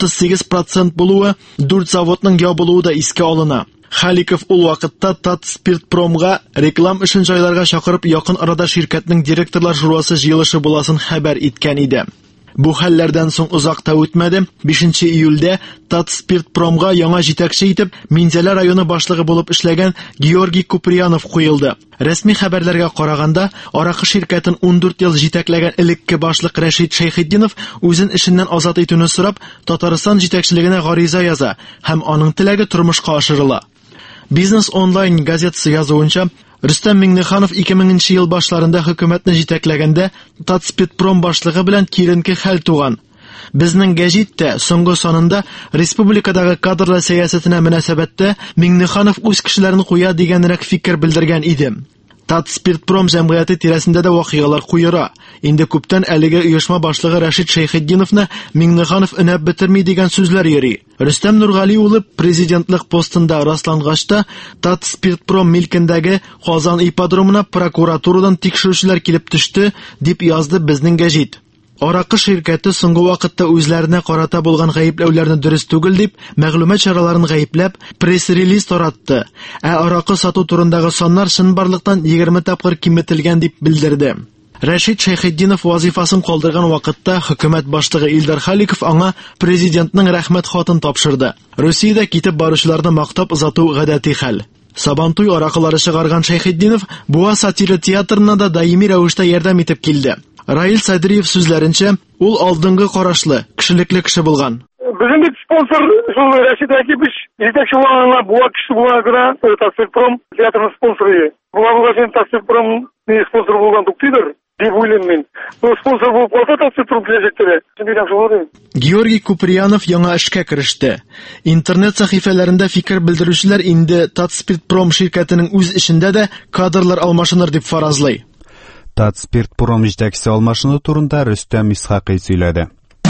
38% булуы, 4 заводның ябылуы да искә алына. Халиков ул вакытта Татспиртпромга реклам өчен җайларга чакырып якын арада ширкәтнең директорлар шурасы җыелышы буласын хәбәр иткән иде. Бу хәлләрдән соң узак та үтмәде. 5 июльдә Татспиртпромга яңа җитәкче итеп Минзәлә районы башлыгы булып эшләгән Георгий Куприянов куелды. Рәсми хәбәрләргә караганда, аракы ширкәтен 14 ел җитәкләгән элекке башлык Рәшит Шәйхетдинов үзен эшеннән азат итүне сорап Татарстан җитәкчелегенә гариза яза һәм аның теләге тормышка ашырыла. Бизнес онлайн газетасы язуынча, Рөстәм Миңнеханов 2000 ел башларында хөкүмәтне җитәкләгәндә Татспиртпром башлыгы белән киренке хәл туган. Безнең гәҗиттә соңгы санында республикадагы кадрлар сәясәтенә мөнәсәбәттә Миңнеханов үз кешеләрен куя дигәнрәк фикер белдергән иде. Татспиртпром җәмгыяте тирәсендә дә вакыйгалар куера. Инде күптән әлеге оешма башлыгы Рәшит Шәйхетдиновны Миңнеханов өнәп бетерми дигән сүзләр йөри. Рөстәм Нургали улы президентлык постында раслангачта Татспиртпром милкендәге Казан ипподромына прокуратурадан тикшерүчеләр килеп төште, дип язды безнең гәҗит. Аракы ширкәте соңгы вакытта үзләренә карата булган гаепләүләрне дөрес түгел дип, мәгълүмат чараларын гаепләп, пресс-релиз таратты. Аракы сату турындагы саннар чынбарлыктан 20 тапкыр киметелгән дип белдерде. Рәшит Шәйхетдинов вазифасын калдырган вакытта хөкүмәт башлыгы Илдар Халиков аңа президентның рәхмәт хатын тапшырды. Русиядә китеп баручыларны мактап озату гадәти хәл. Сабантуй аракылары чыгарган Шәйхетдинов Буа сатира театрына да даими рәвештә ярдәм итеп килде. Раил Садриев сүзләренчә, ул алдынгы карашлы, кешелекле кеше булган. Безнең спонсор шул Рәшит Әкибич, җитәкче булганга буа кеше булганга Татспиртпром театрның спонсоры. Буа Татспиртпром спонсор булган туктыдыр дип уйлыйм мин. Бу спонсор булып калса Татспиртпром киләчәктә. Георгий Куприянов яңа эшкә кереште. Интернет сәхифәләрендә фикер белдерүчеләр инде Татспиртпром ширкәтенең үз эшендә дә кадрлар алмашыныр дип фаразлый. Татспиртпром җитәкчесе алмашыну турында Рөстәм Исхакый сөйләде.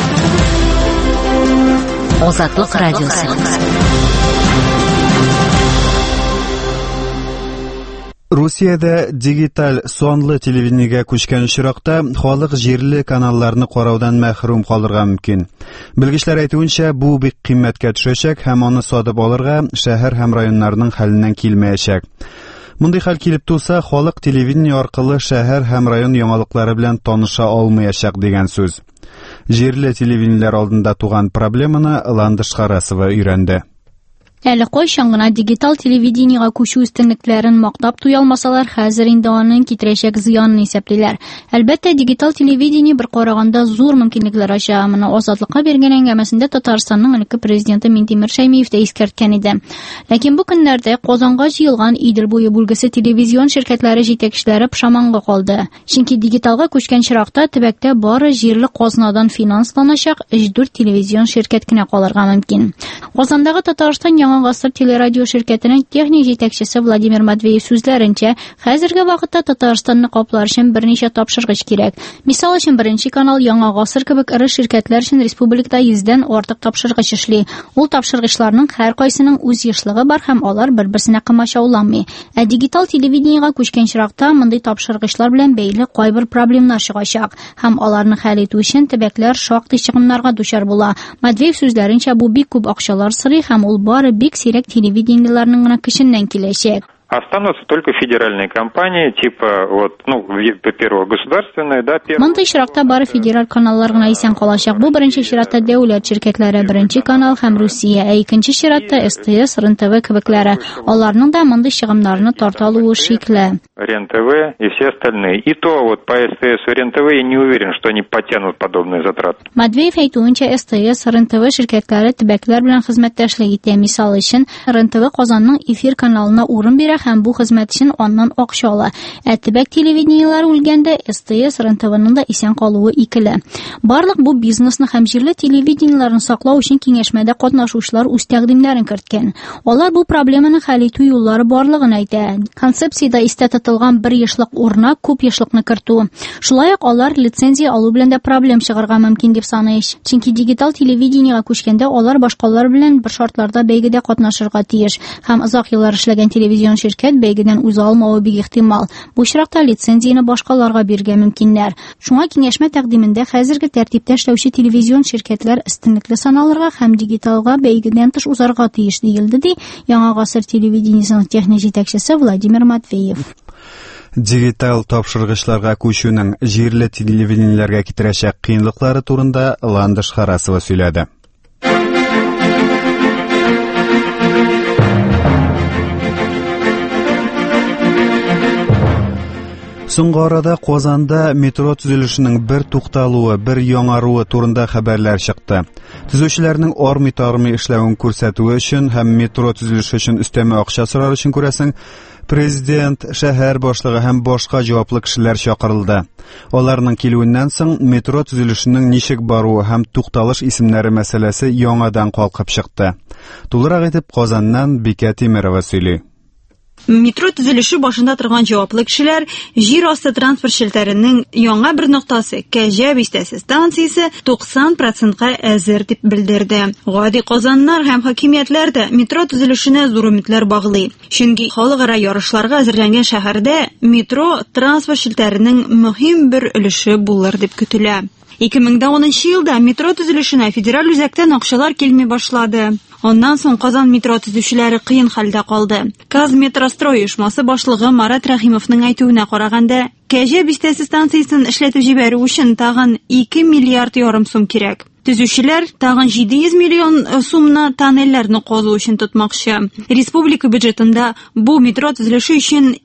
Азатлык радиосы. Русиядә дигиталь сонлы телевидениегә күчкән чиракта халык җирле каналларны караудан мәхрүм калырга мөмкин. Белгечләр әйтүенчә, бу бик кыйммәткә төшәчәк һәм аны сатып алырга шәһәр һәм районнарның хәленнән килмәячәк. Мондый хәл килеп туса, халык телевидение аркылы шәһәр һәм район яңалыклары белән таныша алмаячак дигән сүз. Җирле телевидениеләр алдында туган проблеманы Ландыш Харасова өйрәнде. Әле кайчан гына дигиталь телевидениегә күчү үстенлекләрен мактап туя алмасалар, хәзер инде аның китерәчәк зыянын исәплиләр. Әлбәттә, дигиталь телевидение бер караганда зур мөмкинлекләр ача. Моны Азатлыкка биргән әңгәмәсендә Татарстанның элекке президенты Минтимер Шәймиев тә искәрткән иде. Ләкин бу көннәрдә Казанга җыелган Идел буе бүлгесе телевизион ширкәтләре җитәкчеләре пошаманга калды. Чөнки дигиталга күчкән чиракта төбәктә бары җирле казнадан финансланачак 4 телевизион ширкәт кенә калырга мөмкин. Казандагы Татарстан Яңа гасыр телерадио şirketinin техник җитәкчесе Владимир Матвеев сүзләренчә, хәзерге вакытта Татарстанны каплар өчен берничә тапшыргыч кирәк. Мисал өчен, беренче канал Яңа гасыр кебек ыры şirketләр өчен республикада 100дән артык тапшыргыч эшли. Ул тапшыргычларның һәркайсының үз ешлыгы бар һәм алар бер-берсенә кымачауламый. Ә дигиталь телевидениегә күчкән чиракта мондый тапшыргычлар белән бәйле кайбер проблемалар чыгачак һәм аларны хәл итү өчен төбәкләр шактый чыгымнарга дучар була. Матвеев сүзләренчә, бу бик күп акчалар сорый һәм ул бары бик сирәк телевидениеләрнең гына көченнән киләчәк. Останутся только федеральные компании, типа, первого государственные, да, Мондый чиракта бары федераль каналлар гына исән калачак. Бу беренче чиратта дәүләт şirketlәре, беренче канал һәм Русия, ә икенче чиратта СТС, РЕН-ТВ кебекләре. Аларның да мондый чыгымнарны тарта алуы шикле. РЕН-ТВ и все остальные. И то по СТС и РЕН-ТВ я не уверен, что они потянут подобные затраты. Матвеев әйтүенчә, СТС, РЕН-ТВ şirketlәре төбәкләр белән хезмәттәшлек итә. Мисал өчен, РЕН-ТВ Казанның эфир каналына урын бирә һәм бу хезмәт өчен аннан акча ала. Ә төбәк телевидениеләре үлгәндә СТС, РЕН-ТВның да исән калуы икеле. Барлык бу бизнесны һәм җирле телевидениеләрне саклау өчен киңәшмәдә катнашучылар үз тәкъдимнәрен керткән. Алар бу проблеманы хәл итү юллары барлыгын әйтә. Концепциядә истә тотылган 1 яшьлек урынына күп яшьлекне кертү. Шулай ук алар лицензия алу белән дә проблем чыгарга мөмкин дип саный. Чөнки дигиталь телевидениегә күчкәндә алар башкалар белән бер шартларда бәйгедә катнашырга тиеш һәм озак еллар эшләгән телевизион şirket бәйгедән үз алмавы бик ихтимал. Бу очракта лицензияне башкаларга бирергә мөмкиннәр. Шуңа киңәшмә тәкъдимендә хәзерге тәртиптә эшләүче телевизион şirketlәр өстенлекле саналырга һәм дигиталга бәйгедән тыш узарга тиеш диелде ди Яңа гасыр телевидениесенең техник җитәкчесе Владимир Матвеев. Дигиталь тапшыргычларга күчүнең җирле телевидениеләргә китерәчәк кыенлыклары турында Ландыш Харасова сөйләде. Соңгы арада Казанда метро төзелешенең бер тукталуы, бер яңаруы турында хәбәрләр чыкты. Төзүчеләрнең армый-тармый эшләвен күрсәтүе өчен һәм метро төзелеше өчен өстәмә акча сорар өчен күрәсең, президент, шәһәр башлыгы һәм башка җаваплы кешеләр чакырылды. Аларның килүеннән соң метро төзелешенең ничек баруы һәм тукталыш исемнәре мәсьәләсе яңадан калкып чыкты. Тулырак итеп Казаннан Бикә Тимерова сөйли. Метро төзелеше башында торган җаваплы кешеләр җир асты транспорт челтәренең яңа бер ноктасы Кәҗә бистәсе станциясе 90%-ка әзер дип белдерде. Гади казаннар һәм хакимиятләр дә метро төзелешенә зур өметләр баглый. Чөнки халыкара ярышларга әзерләнгән шәһәрдә метро транспорт челтәренең мөһим бер өлеше булыр дип көтелә. 2010 елда метро төзелешенә федераль үзәктән акчалар килми башлады. Ondan soң Казан метро төзүчеләре кыен хәлдә калды. Казметрострой оешмасы башлыгы Марат Рәхимовның әйтүенә караганда, Кәҗә бистәсе станциясын эшләтеп җибәрү өчен тагын 2,5 миллиард сум кирәк. Төзүчеләр тагын 700 миллион сумны тоннельләрне казу өчен тотмакчы. Республика бюджетында бу метро төзелеше өчен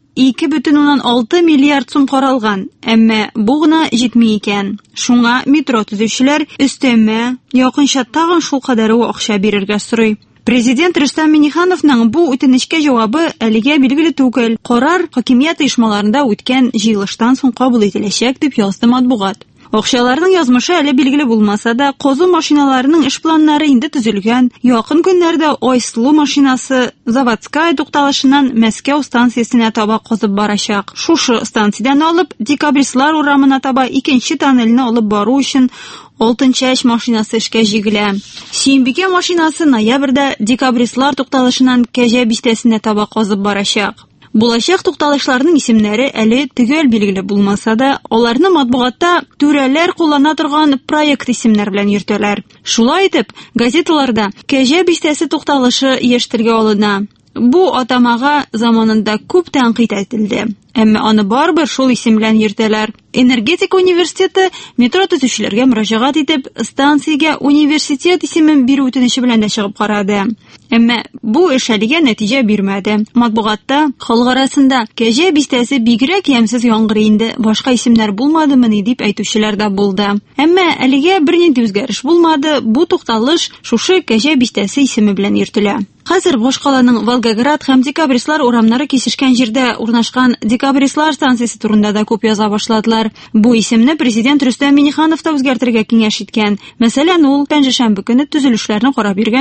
2,6 миллиард сум каралган, әмма бу гына җитми икән. Шуңа метро төзүчеләр өстәмә якынча тагын шул кадәр акча бирергә сорый. Президент Рөстәм Миңнехановның бу үтенечкә җавабы әлегә билгеле түгел. Карар хакимият оешмаларында үткән җыелыштан соң кабул ителәчәк дип язды матбугат. Акчаларның язмышы әле билгеле булмаса да, казу машиналарының эш планнары инде төзелгән. Якын көннәрдә Айсылу машинасы Заводская тукталышыннан Мәскәү станциясенә таба казып барачак. Шушы станциядән алып, Декабристлар урамына таба икенче тоннельне алып бару өчен 6-нчы машинасы эшкә җигелә. Сөембикә машинасы ноябрьдә Декабристлар тукталышыннан Кәҗә бистәсенә таба казып барачак. Булачак тукталышларның исемнәре әле төгәл билгеле булмаса да, аларны матбугатта түрәләр куллана торган проект исемнәр белән йөртәләр. Шулай итеп, газеталарда Кәҗә бистәсе тукталышы яшьтергә алына. Бу атамага заманында күп тәнкыйть ителде. Әмма аны барбер шул исем белән йөртәләр. Энергетика университеты метро төзүчеләргә мөрәҗәгать итеп, станциягә университет исемен бирү үтенече белән дә чыгып карады. Әмма бу эш әлегә нәтиҗә бирмәде. Матбугатта халык арасында Кәҗә бистәсе бигрәк ямьсез яңгырый инде, башка исемнәр булмадымы дип әйтүчеләр дә булды. Әмма әлегә бернинди үзгәреш булмады. Бу тукталыш шушы Кәҗә бистәсе исеме белән йөртелә. Хәзер Башкаланың Волгоград һәм Декабристлар урамнары кисешкән җирдә урнашкан Декабристлар станциясе турында да күп яза башладылар. Бу исемне президент Рөстәм Миңнеханов та үзгәртергә киңәш иткән. Мәсәлән, ул пәнҗешәмбе көне төзелешләрне карап йөргәндә,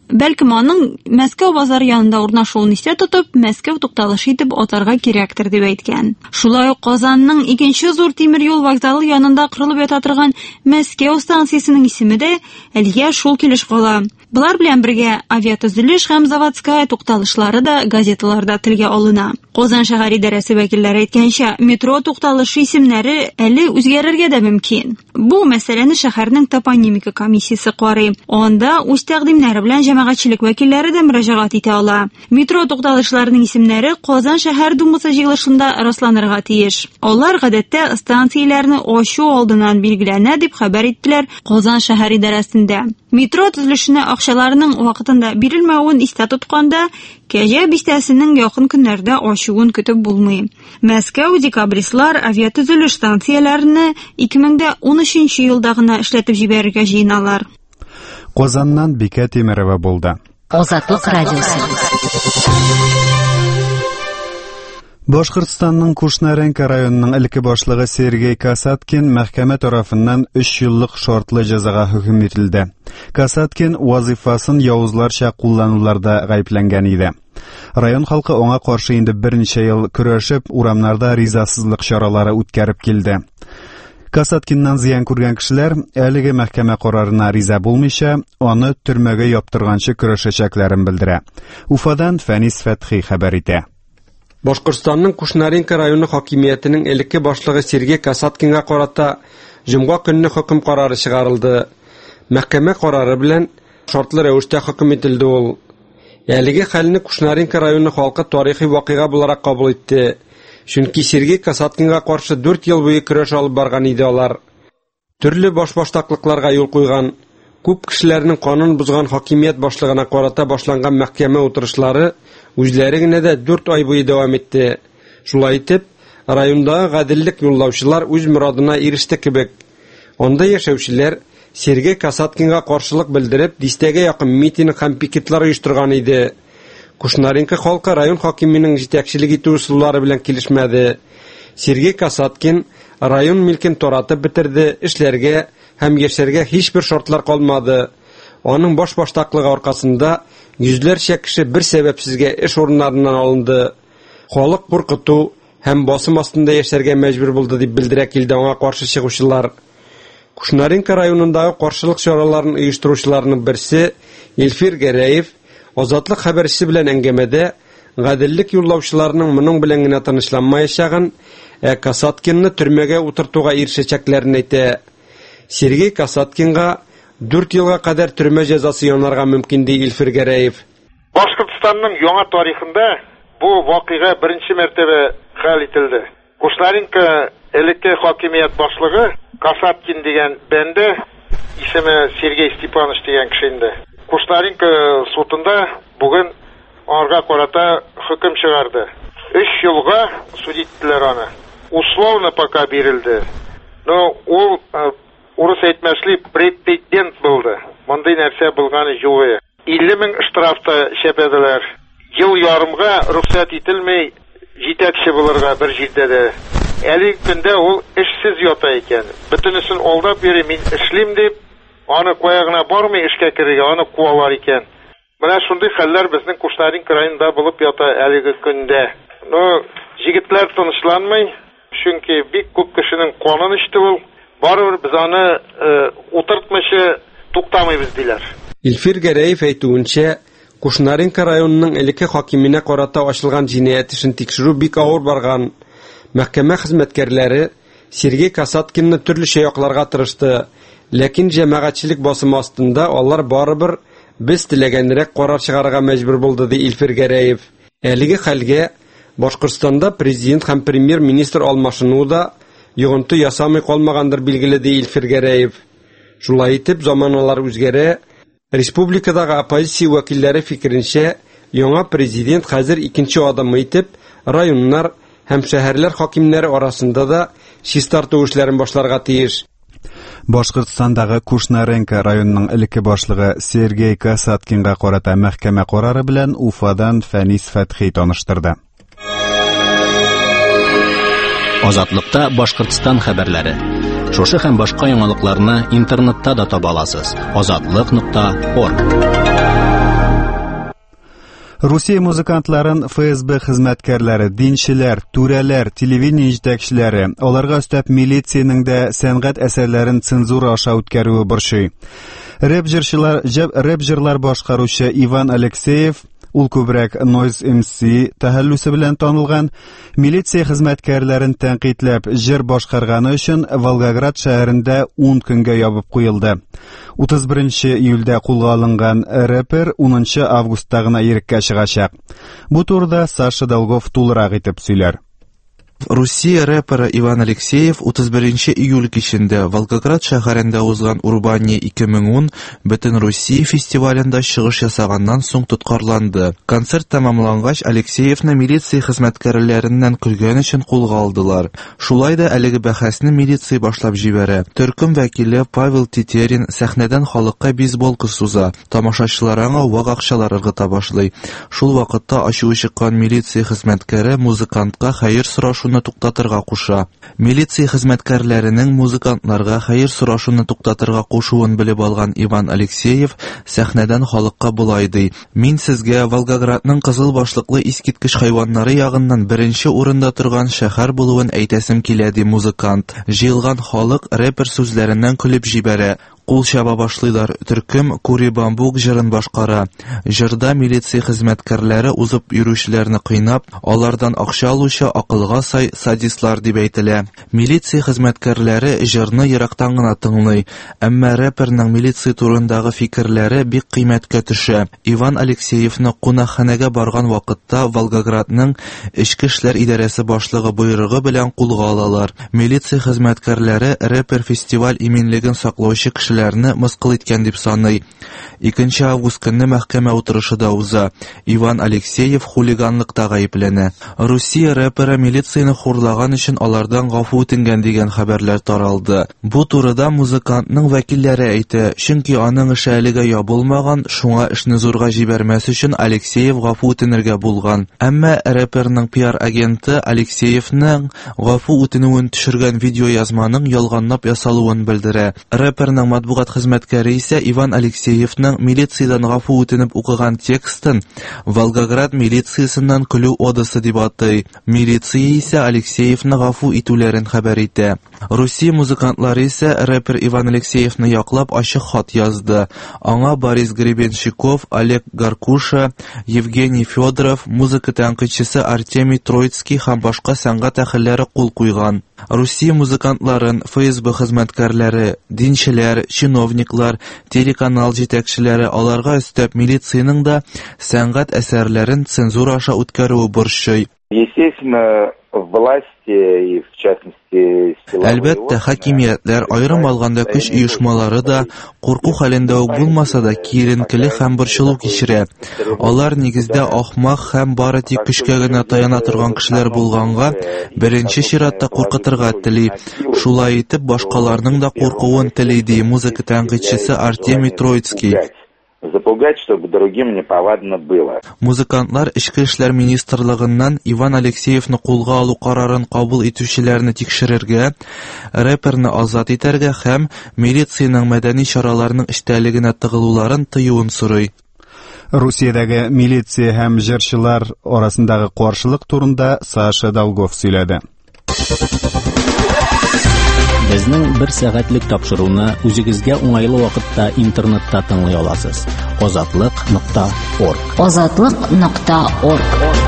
бәлкем аның Мәскәү базары янында урнашуын истә тотып, Мәскәү тукталышы итеп атарга кирәктер дип әйткән. Шулай ук Казанның икенче зур тимер юл вокзалы янында кырылып ята торган Мәскәү станциясенең исеме дә әлегә шул килеш кала. Булар белән бергә авиатөзелеш һәм заводская тукталышлары да газеталарда телгә алына. Казан шәһәр идарәсе вәкилләре әйткәнчә, метро тукталышы исемнәре әле үзгәрергә дә мөмкин. Бу мәсьәләне шәһәрнең топонимика комиссиясе карый. Анда үз тәкъдимнәре белән җәмәгатьчелек вәкилләре дә мөрәҗәгать итә ала. Метро тукталышларының исемнәре Казан шәһәр думасы җыелышында расланырга тиеш. Алар гадәттә станцияләрне ачу алдыннан билгеләнә дип хәбәр иттеләр Казан шәһәр идарәсендә. Метро төзелешенә акчаларының вакытында бирелмәвен истә тотканда, Кәҗә бистәсенең якын көннәрдә ачуын көтеп булмый. Мәскәү декабристлар авиатөзелеш станцияләрне 2013 елда гына эшләтеп җибәрергә җыеналар. Казаннан Бикә Тимерова булды. Азатлык радиосы. Башкортстанның Кушнаренко районының элекке башлыгы Сергей Касаткин мәхкәмә тарафыннан 3 еллык шартлы җәзага хөкем ителде. Касаткин вазифасын явызларча куллануларда гаепләнгән иде. Район халкы аңа каршы инде берничә ел көрәшеп, урамнарда ризасызлык чаралары үткәреп килде. Касаткиннан зыян күргән кешеләр әлеге мәхкәмә карарына риза булмыйча, аны төрмәгә яптырганчы көрәшәчәкләрен белдерә. Уфадан Фәнис Фәтхи хәбәр итә. Башкортстанның Кушнаренко районы хакимиятенең элекке башлыгы Сергей Касаткинга карата җомга көнне хөкем карары чыгарылды. Мәхкәмә карары белән шартлы рәвештә хөкем ителде ул. Әлеге хәлне Кушнаренко районы халкы тарихи вакыйга буларак кабул итте. Чөнки Сергей Касаткинга каршы 4 ел буе көрәш алып барган иде алар. Төрле башбаштаклыкларга юл куйган, күп кешеләрнең канун бузган хакимият башлыгына карата башланган мәхкәмә утырышлары үзләре генә дә 4 ай буе дәвам итте. Шулай итеп, райондагы гаделлек юллаучылар үз мурадына иреште кебек. Анда яшәүчеләр Сергей Касаткинга каршылык белдереп, дистәгә якын митинг һәм пикетлар оештырган иде. Кушнаренко халкы район хакиминың җитәкчелек итү усуллары белән килешмәде. Сергей Касаткин район милкен таратып бетерде, эшләргә һәм яшәргә һичбер шартлар калмады. Аның башбаштаклыгы аркасында йөзләрчә кеше бер сәбәпсезгә эш урыннарыннан алынды. Халык куркыту һәм басым астында яшәргә мәҗбүр булды дип белдерә килде аңа каршы чыгучылар. Кушнаренко районындагы каршылык чараларын оештыручыларның берсе Илфир Гәрәев Азатлык хәбәрчесе белән әңгәмәдә гаделлек юллаучыларның моның белән генә тынычланмаячагын, Касаткинны төрмәгә утыртуга ирешәчәкләрен әйтә. Сергей Касаткинга 4 елга кадәр төрмә җәзасы янарга мөмкин ди Илфир Гәрәев. Башкортстанның яңа тарихында бу вакыйга беренче мәртәбә хәл ителде. Кушнаренко элекке хакимият башлыгы Касаткин дигән бәндә, исеме Сергей Степанович дигән кеше инде. Кушнаренко судында бүген аңарга карата хөкем чыгарды. 3 елга суд иттеләр аны. Условно пока бирелде. Но ул урыс әйтмәшле прецедент булды. Мондый нәрсә булганы юк. 50 мең штрафта шәпәделәр. Ел ярымга рөхсәт ителмәй җитәкче булырга бер җирдә дә. Әлеге көндә ул эшсез ята икән. Бөтенесен алдап йөри, мин эшлим дип, аны куягына бармый эшкә керергә, аны куалар икән. Менә шундый хәлләр безнең Кушнаренко районында булып ята әлеге көндә. Но җегетләр тынычланмый, чөнки бик күп кешенең канын ичте ул. Барыбер без аны утыртмыйча туктамыйбыз диләр. Илфир Гәрәев әйтүенчә, Кушнаренко районының элекке хакимине карата ачылган җинаять эшен тикшерү бик авыр барган. Мәхкәмә хезмәткәрләре Сергей Касаткинны төрлечә якларга тырышты, ләкин җәмәгатьчелек басымы астында алар барыбер без теләгәнрәк карар чыгарырга мәҗбүр булды ди Илфир Гәрәев. Әлеге хәлгә Башкортстанда президент һәм премьер-министр алмашынуы да йогынты ясамый калмагандыр билгеле ди Илфир Гәрәев. Шулай итеп, заманалар үзгәрә. Республикадагы оппозиция вәкилләре фикеренчә, яңа президент хәзер икенче адым итеп районнар һәм шәһәрләр хакимнәре арасында да чистарту эшләрен башларга тиеш. Башкортстандагы Кушнаренко районының элекке башлыгы Сергей Касаткинга карата мәхкәмә карары белән Уфадан Фәнис Фәтхи таныштырды. Азатлыкта Башкортстан хәбәрләре. Шушы һәм башка яңалыкларны интернетта да таба аласыз. Azatlык.org Русия музыкантларын ФСБ хезмәткәрләре, динчеләр, түрәләр, телевидение җитәкчеләре, аларга өстәп милициянең дә сәнгать әсәрләрен цензура аша үткәрүе борчый. Рэп җырлар башкаручы Иван Алексеев, ул күбрәк Noise MC тәхәллүсе белән танылган, милиция хезмәткәрләрен тәнкыйтьләп җыр башкарганы өчен Волгоград шәһәрендә 10 көнгә ябып куелды. 31 июльдә кулга алынган рэпер 10 августта гына иреккә чыгачак. Бу турыда Саша Долгов тулырак итеп сөйләр. Русия рэпері Иван Алексеев 31 июль кичендә Волгоград шәһәрендә узган Урбания 2010 Бөтен Русия фестивалендә чыгыш ясаганнан соң тоткарланды. Концерт тәмамлангач, Алексеевны милиция хезмәткәрләреннән көлгән өчен кулга алдылар. Шулай да әлеге бәхәсне милиция башлап җибәрә. Төркем вәкиле Павел Тетерин сәхнәдән халыкка бейсболка суза. Тамашачылар аңа вак акчалар ыргыта башлый. Шул вакытта ачуы чыккан милиция хезмәткәре музыкантка хәер сорашуны туктатырга куша. Милиция хезмәткәрләренең музыкантларга хәер сорашуны туктатырга кушуын белеп алган Иван Алексеев сәхнәдән халыкка булай ди: "Мин сезгә Волгоградның кызыл башлыклы искиткеч хайваннары ягыннан беренче урында торган шәһәр булуын әйтәсем килә", ди музыкант. Җыелган халык рэпер сүзләреннән көлеп җибәрә. Кул чаба башлыйлар. Төркем Кури Бамбук җырын башкара. Җырда милиция хезмәткәрләре узып йөрүчеләрне кыйнап, алардан акча алучы акылга сай садистлар дип әйтелә. Милиция хезмәткәрләре җырны ерактан гына тыңлый, әмма рэперның милиция турындагы фикерләре бик кыйммәткә төшә. Иван Алексеевны кунакханәгә барган вакытта Волгоградның Эчке эшләр идарәсе башлыгы буйрыгы белән кулга алалар. Милиция хезмәткәрләре рэпер фестиваль иминлеген саклаучы кешеләрне мыскыл иткән дип саный. 2 август көнне мәхкәмә утырышы да уза. Иван Алексеев хулиганлыкта гаепләнә. Русия рэперы милицияны хурлаган өчен алардан гафу үтенгән дигән хәбәрләр таралды. Бу турыда музыкантның вәкилләре әйтә, чөнки аның эше әлегә ябылмаган, шуңа эшне зурга җибәрмәс өчен Алексеев гафу үтенергә булган. Әмма рэперның пиар агенты Алексеевның гафу үтенүен төшергән видеоязманың ялганлап ясалуын белдерә. Рэперның матбугат хезмәткәре исә Иван Алексеевның милициядан гафу үтенеп укыган текстын Волгоград милициясыннан көлү одасы дип атай. Милиция исә Алексеевны гафу итүләрен хәбәр итә. Русия музыкантлары исә рэпер Иван Алексеевны яклап ачык хат язды. Аңа Борис Гребенщиков, Олег Гаркуша, Евгений Федоров, музыка тәнкыйтьчесе Артемий Троицкий һәм башка сәнгать әһелләре кул куйган. Русия музыкантларын ФСБ хезмәткәрләре, динчеләр, чиновниклар, телеканал җитәкчеләре аларга өстәп милицияның да сәнгать әсәрләрен цензура аша үткәрүе борчый. Естественно, власти и в частности Әлбәттә, хакимиятләр, аерым алганда көч оешмалары да курку хәлендә үк булмаса да киеренкелек һәм борчылу кичерә. Алар нигездә ахмак һәм бары тик көчкә генә таяна торган кешеләр булганга, беренче чиратта куркытырга тели. Шулай итеп, башкаларның да куркуын тели, ди музыка тәнкыйтьчесе Артемий Троицкий. Запугать, чтобы другим неповадно было. Музыкантлар Эчке эшләр министрлыгыннан Иван Алексеевны кулга алу карарын кабул итүчеләрне тикшерергә, рэперны азат итәргә һәм милицияның мәдәни чараларның эчтәлегенә тыгылуларын тыюын сорый. Русиядәге милиция һәм җырчылар арасындагы каршылык турында Саша Долгов сөйләде. Безнең 1 сәгатьлек тапшыруны үзегезгә уңайлы вакытта интернетта тыңлый аласыз. Озатлык.орг. Озатлык.орг.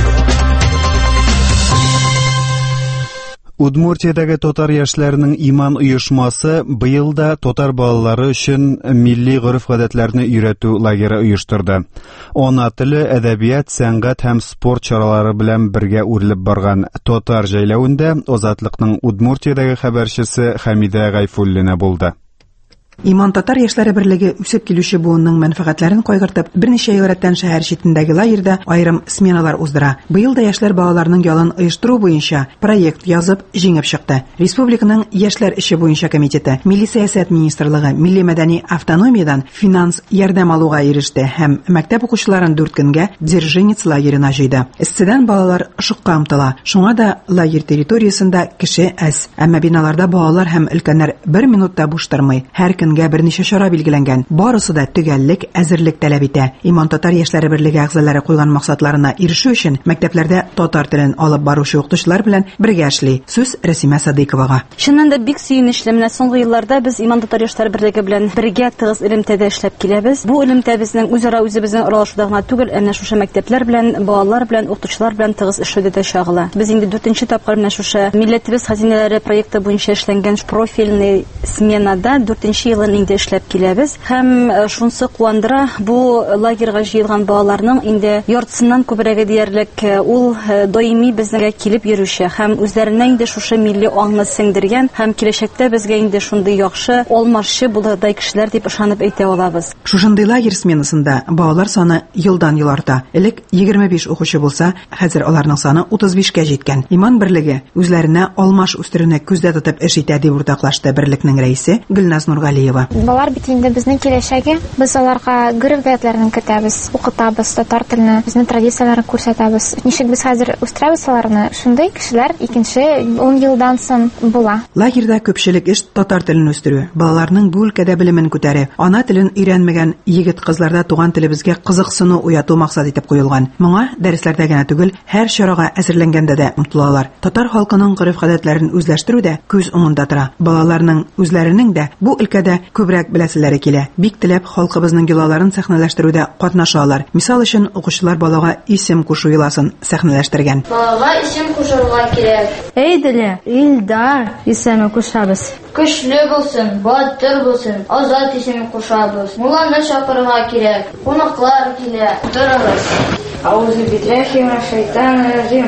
Удмуртиядәге татар яшьләренең иман оешмасы быел да татар балалары өчен милли гореф-гадәтләрне өйрәтү лагере оештырды. Ана теле, әдәбият, сәнгать һәм спорт чаралары белән бергә үрелеп барган татар җәйләвендә Озатлыкның Удмуртиядәге хәбәрчесе Хәмидә Гайфуллина булды. Иман татар яшьләре берлеге үсеп килүче буынның мәнфәгатьләрен кайгыртып, берничә ел рәттән шәһәр читендәге лагерьда айрым сменалар уздыра. Быел да яшьләр балаларның ялын оештыру буенча проект язып, җиңеп чыкты. Республиканың яшьләр эше буенча комитеты, Милли сәясәт министрлыгы, милли мәдәни автономиядән финанс ярдәм алуга иреште һәм мәктәп укучыларын 4 көнгә Дзержинец лагерена җыйды. Эсседән балалар ышыкка омтыла. Шуңа да лагерь территориясендә кеше әз. Әмма биналарда балалар һәм өлкәннәр 1 минутта буш тормый. Һәр көнгә берничә чара билгеләнгән. Барысы да төгәллек, әзерлек таләп итә. Иман татар яшьләре берлеге әгъзалары куйган максатларына ирешү өчен мәктәпләрдә татар телен алып баручы укытучылар белән бергә эшли. Сүз Рәсимә Садыйковага. Чыннан да бик сөенечле, менә соңгы елларда без Иман татар яшьләре берлеге белән бергә тыгыз элемтәдә эшләп киләбез. Бу элемтә безнең үзара үзебезнең аралашуда гына түгел, әнә шушы мәктәпләр белән, балалар белән, укытучылар белән тыгыз эшләүдә дә чагыла. Без инде 4нче тапкыр менә шушы милләтебез хәзинәләре проекты буенча эшләнгән профильный сменада 4нче елын инде эшләп киләбез. Һәм шунсы куандыра, бу лагерьга җыелган балаларның инде яртысыннан күбрәге диярлек ул даими безгә килеп йөрүче һәм үзләренә инде шушы милли аңны сеңдергән һәм киләчәктә безгә инде шундый яхшы алмашчы булырдай кешеләр дип ышанып әйтә алабыз. Шушындый лагерь сменасында балалар саны елдан-ел арта. Элек 25 укучы булса, хәзер аларның саны 35-кә җиткән. Иман берлеге үзләренә алмаш үстерүне күздә тотып эш итә дип уртаклашты берлекнең рәисе Гөлназ Нургалиева. Балалар бит инде безнең киләчәге, без аларга гөрәвиятләрен көтәбез, укытабыз, татар теленә, безнең традицияләрне күрсәтәбез. Ничек без хәзер үстерәбез аларны? Шундый кешеләр 2-10 елдан соң була. Лагерьда күпчелек эш татар телен үстерү, балаларның бу өлкәдә белемен күтәрү, ана телен өйрәнмәгән егет-кызларда туган телебезгә кызыксыну уяту максат итеп куелган. Моңа дәресләрдә генә түгел, һәр чарага әзерләнгәндә дә омтылалар. Татар халкының гореф-гадәтләрен үзләштерү дә күз уңында тора. Балаларның үзләренең дә бу өлкәдә күбрәк беләселәре килә. Бик теләп халкыбызның йолаларын сәхнәләштерүдә катнашалар. Мисал өчен, укучылар балага исем кушу йоласын сәхнәләштергән. Балага исем кушырга кирәк. Әйдәле, Илдар исеме кушабыз. Көчле булсын, батыр булсын, Азат исеме кушабыз. Мулланы чакырырга кирәк. Кунаклар килә. Торыгыз. Аузу битрахи ва шайтан рәҗим.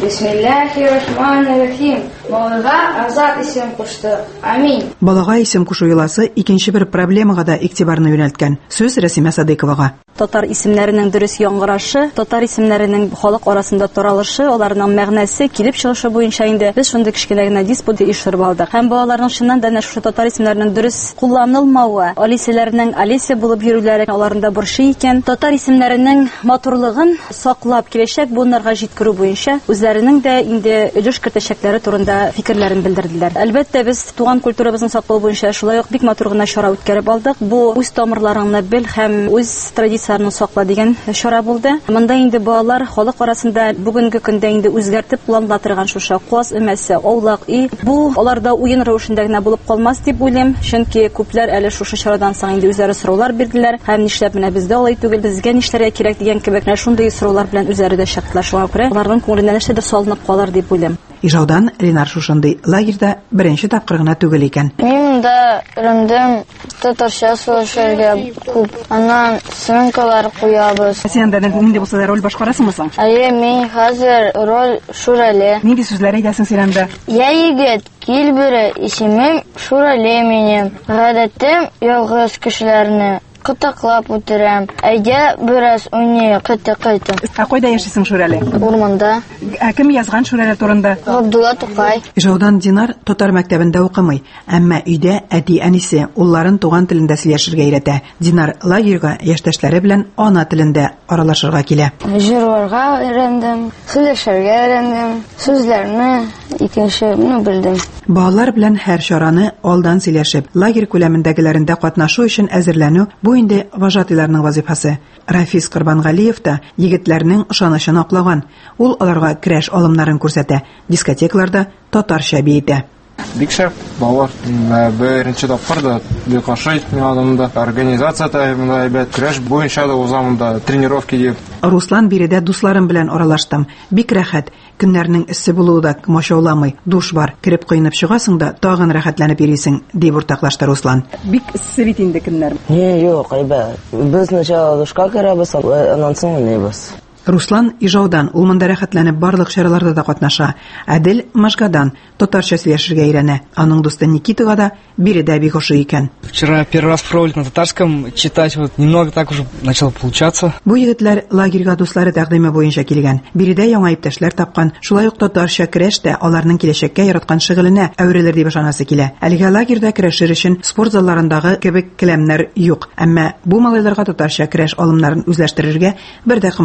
Бисмиллаһир-рахманир-рахим. Балага Азат исем кушты. Амин. Балага исем кушу йоласы икенче бер проблемага да игътибарны юнәлткән. Сүз Рәсимә Садыйковага. Татар исемнәренең дөрес яңгырашы, татар исемнәренең халык арасында таралышы, аларның мәгънәсе, килеп чыгышы буенча инде без шундый кичкенә генә диспут ишарып алдык. Һәм балаларның шуннан да шушы татар исемнәренең дөрес кулланылмавы, алиселәрнең алисе булып йөрүләре аларында борчый икән. Татар исемнәренең матурлыгын саклап киләчәк буыннарга җиткерү буенча үзләренең дә инде өлеш кертәчәкләре турында фикерләрен белдерделәр. Әлбәттә, без туган культурабызны саклау буенча шулай ук бик матур гына чара үткәреп алдык. Бу үз тамырларыңны бел һәм үз традицияләрне сакла дигән чара булды. Монда инде балалар халык арасында бүгенге көндә инде үзгәртеп планлана торган шушы куаз өмәсе, аулак үй, бу аларда уен рәвешендә генә булып калмас дип уйлыйм. Чөнки күпләр әле шушы чарадан соң инде үзләре сораулар бирделәр һәм нишләп менә бездә алай түгел, безгә нишләргә кирәк дигән кебек шундый сораулар белән үзләре дә чыктылар. Шуңа күрә аларның күңеленә нәрсә дә салынып калыр дип уйлыйм. Ижаудан Ленар шушындый лагерьда беренче тапкыр гына түгел икән. Мин дә рәндем татарча сөйләшергә күп. Аннан сынкалар куябыз. Сен дә нинди булса да роль башкарасыңмы соң? Әйе, мин хәзер роль Шурале. Нинди сүзләр әйтәсең син анда? Я егет, кил бире, исемем Шурале минем. Гадәтем ялгыз кешеләрне кытаклап үтерәм. Әйдә бераз уйнayык, кытыкайтым. Кайда яшисең Шурале? Урманда. Кем язган Шурале турында? Габдулла Тукай. Ижаудан Динар татар мәктәбендә укымый, әмма өйдә әти-әнисе улларын туган телендә сөйләшергә өйрәтә. Динар лагерьга яшьтәшләре белән ана телендә аралашырга килә. Җырларга өйрәндем, сөйләшергә өйрәндем, сүзләрне икенчене белдем. Балалар белән һәр чараны алдан сөйләшеп, лагерь күләмендәгеләрендә катнашу өчен әзерләнү бу инде вожатыйларның вазифасы. Рафис Корбангалиев та егетләрнең ышанычын аклаган. Ул аларга көрәш алымнарын күрсәтә, дискотекаларда татарча биетә. Бик шәп балалар беренче тапкыр да бик ошый миңа организация таймында әйбәт көрәш буенча да узамында тренировки дип. Руслан биредә дусларым белән аралаштым. Бик рәхәт. Көннәрнең эссе булуы да машауламый. Душ бар. Кирип кыйнап чыгасың да тагын рәхәтләнеп йөрисең, дип уртаклашты Руслан. Бик эссе бит инде көннәр. Юк, әйбәт. Без начало душка керәбез, аннан соң уйныйбыз. Руслан Ижаудан, ул монда рәхәтләнеп барлык чараларда да катнаша. Әдел Машгадан татарча сөйләшергә өйрәнә. Аның дусты Никитага да биредә бик ошый икән. Вчера первый раз пробовали на татарском читать, вот немного так уже начало получаться. Бу егетләр лагерьга дуслары тәкъдиме буенча килгән. Биредә яңа иптәшләр тапкан. Шулай ук татарча көрәш тә аларның киләчәккә яраткан шөгыленә әверелер дип ышанасы килә. Әлегә лагерьда көрәшер өчен спорт залларындагы кебек келәмнәр юк. Әмма бу малайларга татарча көрәш алымнарын үзләштерергә бер дә комачауламый.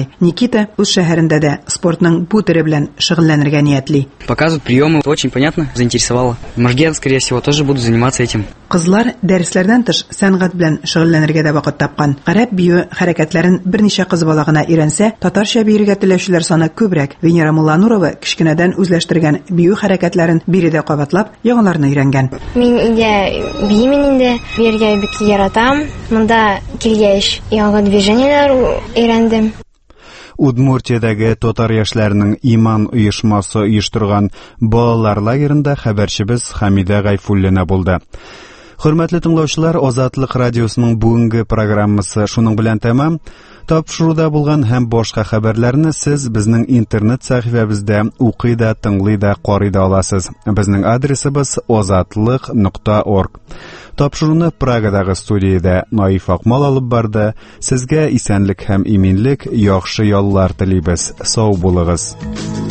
булмый. Никита үз шәһәрендә дә спортның бу төре белән шөгыльләнергә ниятли. Показывают приемы, очень понятно, заинтересовало. Может, я, скорее всего, тоже буду заниматься этим. Кызлар дәресләрдән тыш сәнгать белән шөгыльләнергә дә вакыт тапкан. Гарәп бию хәрәкәтләрен берничә кыз бала гына өйрәнсә, татарча биергә теләүчеләр саны күбрәк. Венера Мулланурова кичкенәдән үзләштергән бию хәрәкәтләрен биредә кабатлап, яңаларны өйрәнгән. Мин инде биемен инде, биергә бик яратам. Монда килгәч, яңа движениеләр өйрәндем. Удмуртиядәге татар яшьләренең иман оешмасы оештырган балалар лагерында хәбәрчебез Хәмидә Гайфуллина булды. Хөрмәтле тыңлаучылар, Азатлык радиосының бүгенге программасы шуның белән тәмам. Тапшыруда булган һәм башка хәбәрләрне сез безнең интернет сәхифәбездә укый да, тыңлый да, карый да аласыз. Безнең адресыбыз ozatlik.org. Тапшыруны Прагадагы студиядә Наиф Акмал алып барды. Сезгә исәнлек һәм иминлек, яхшы яллар телибез. Сау булыгыз.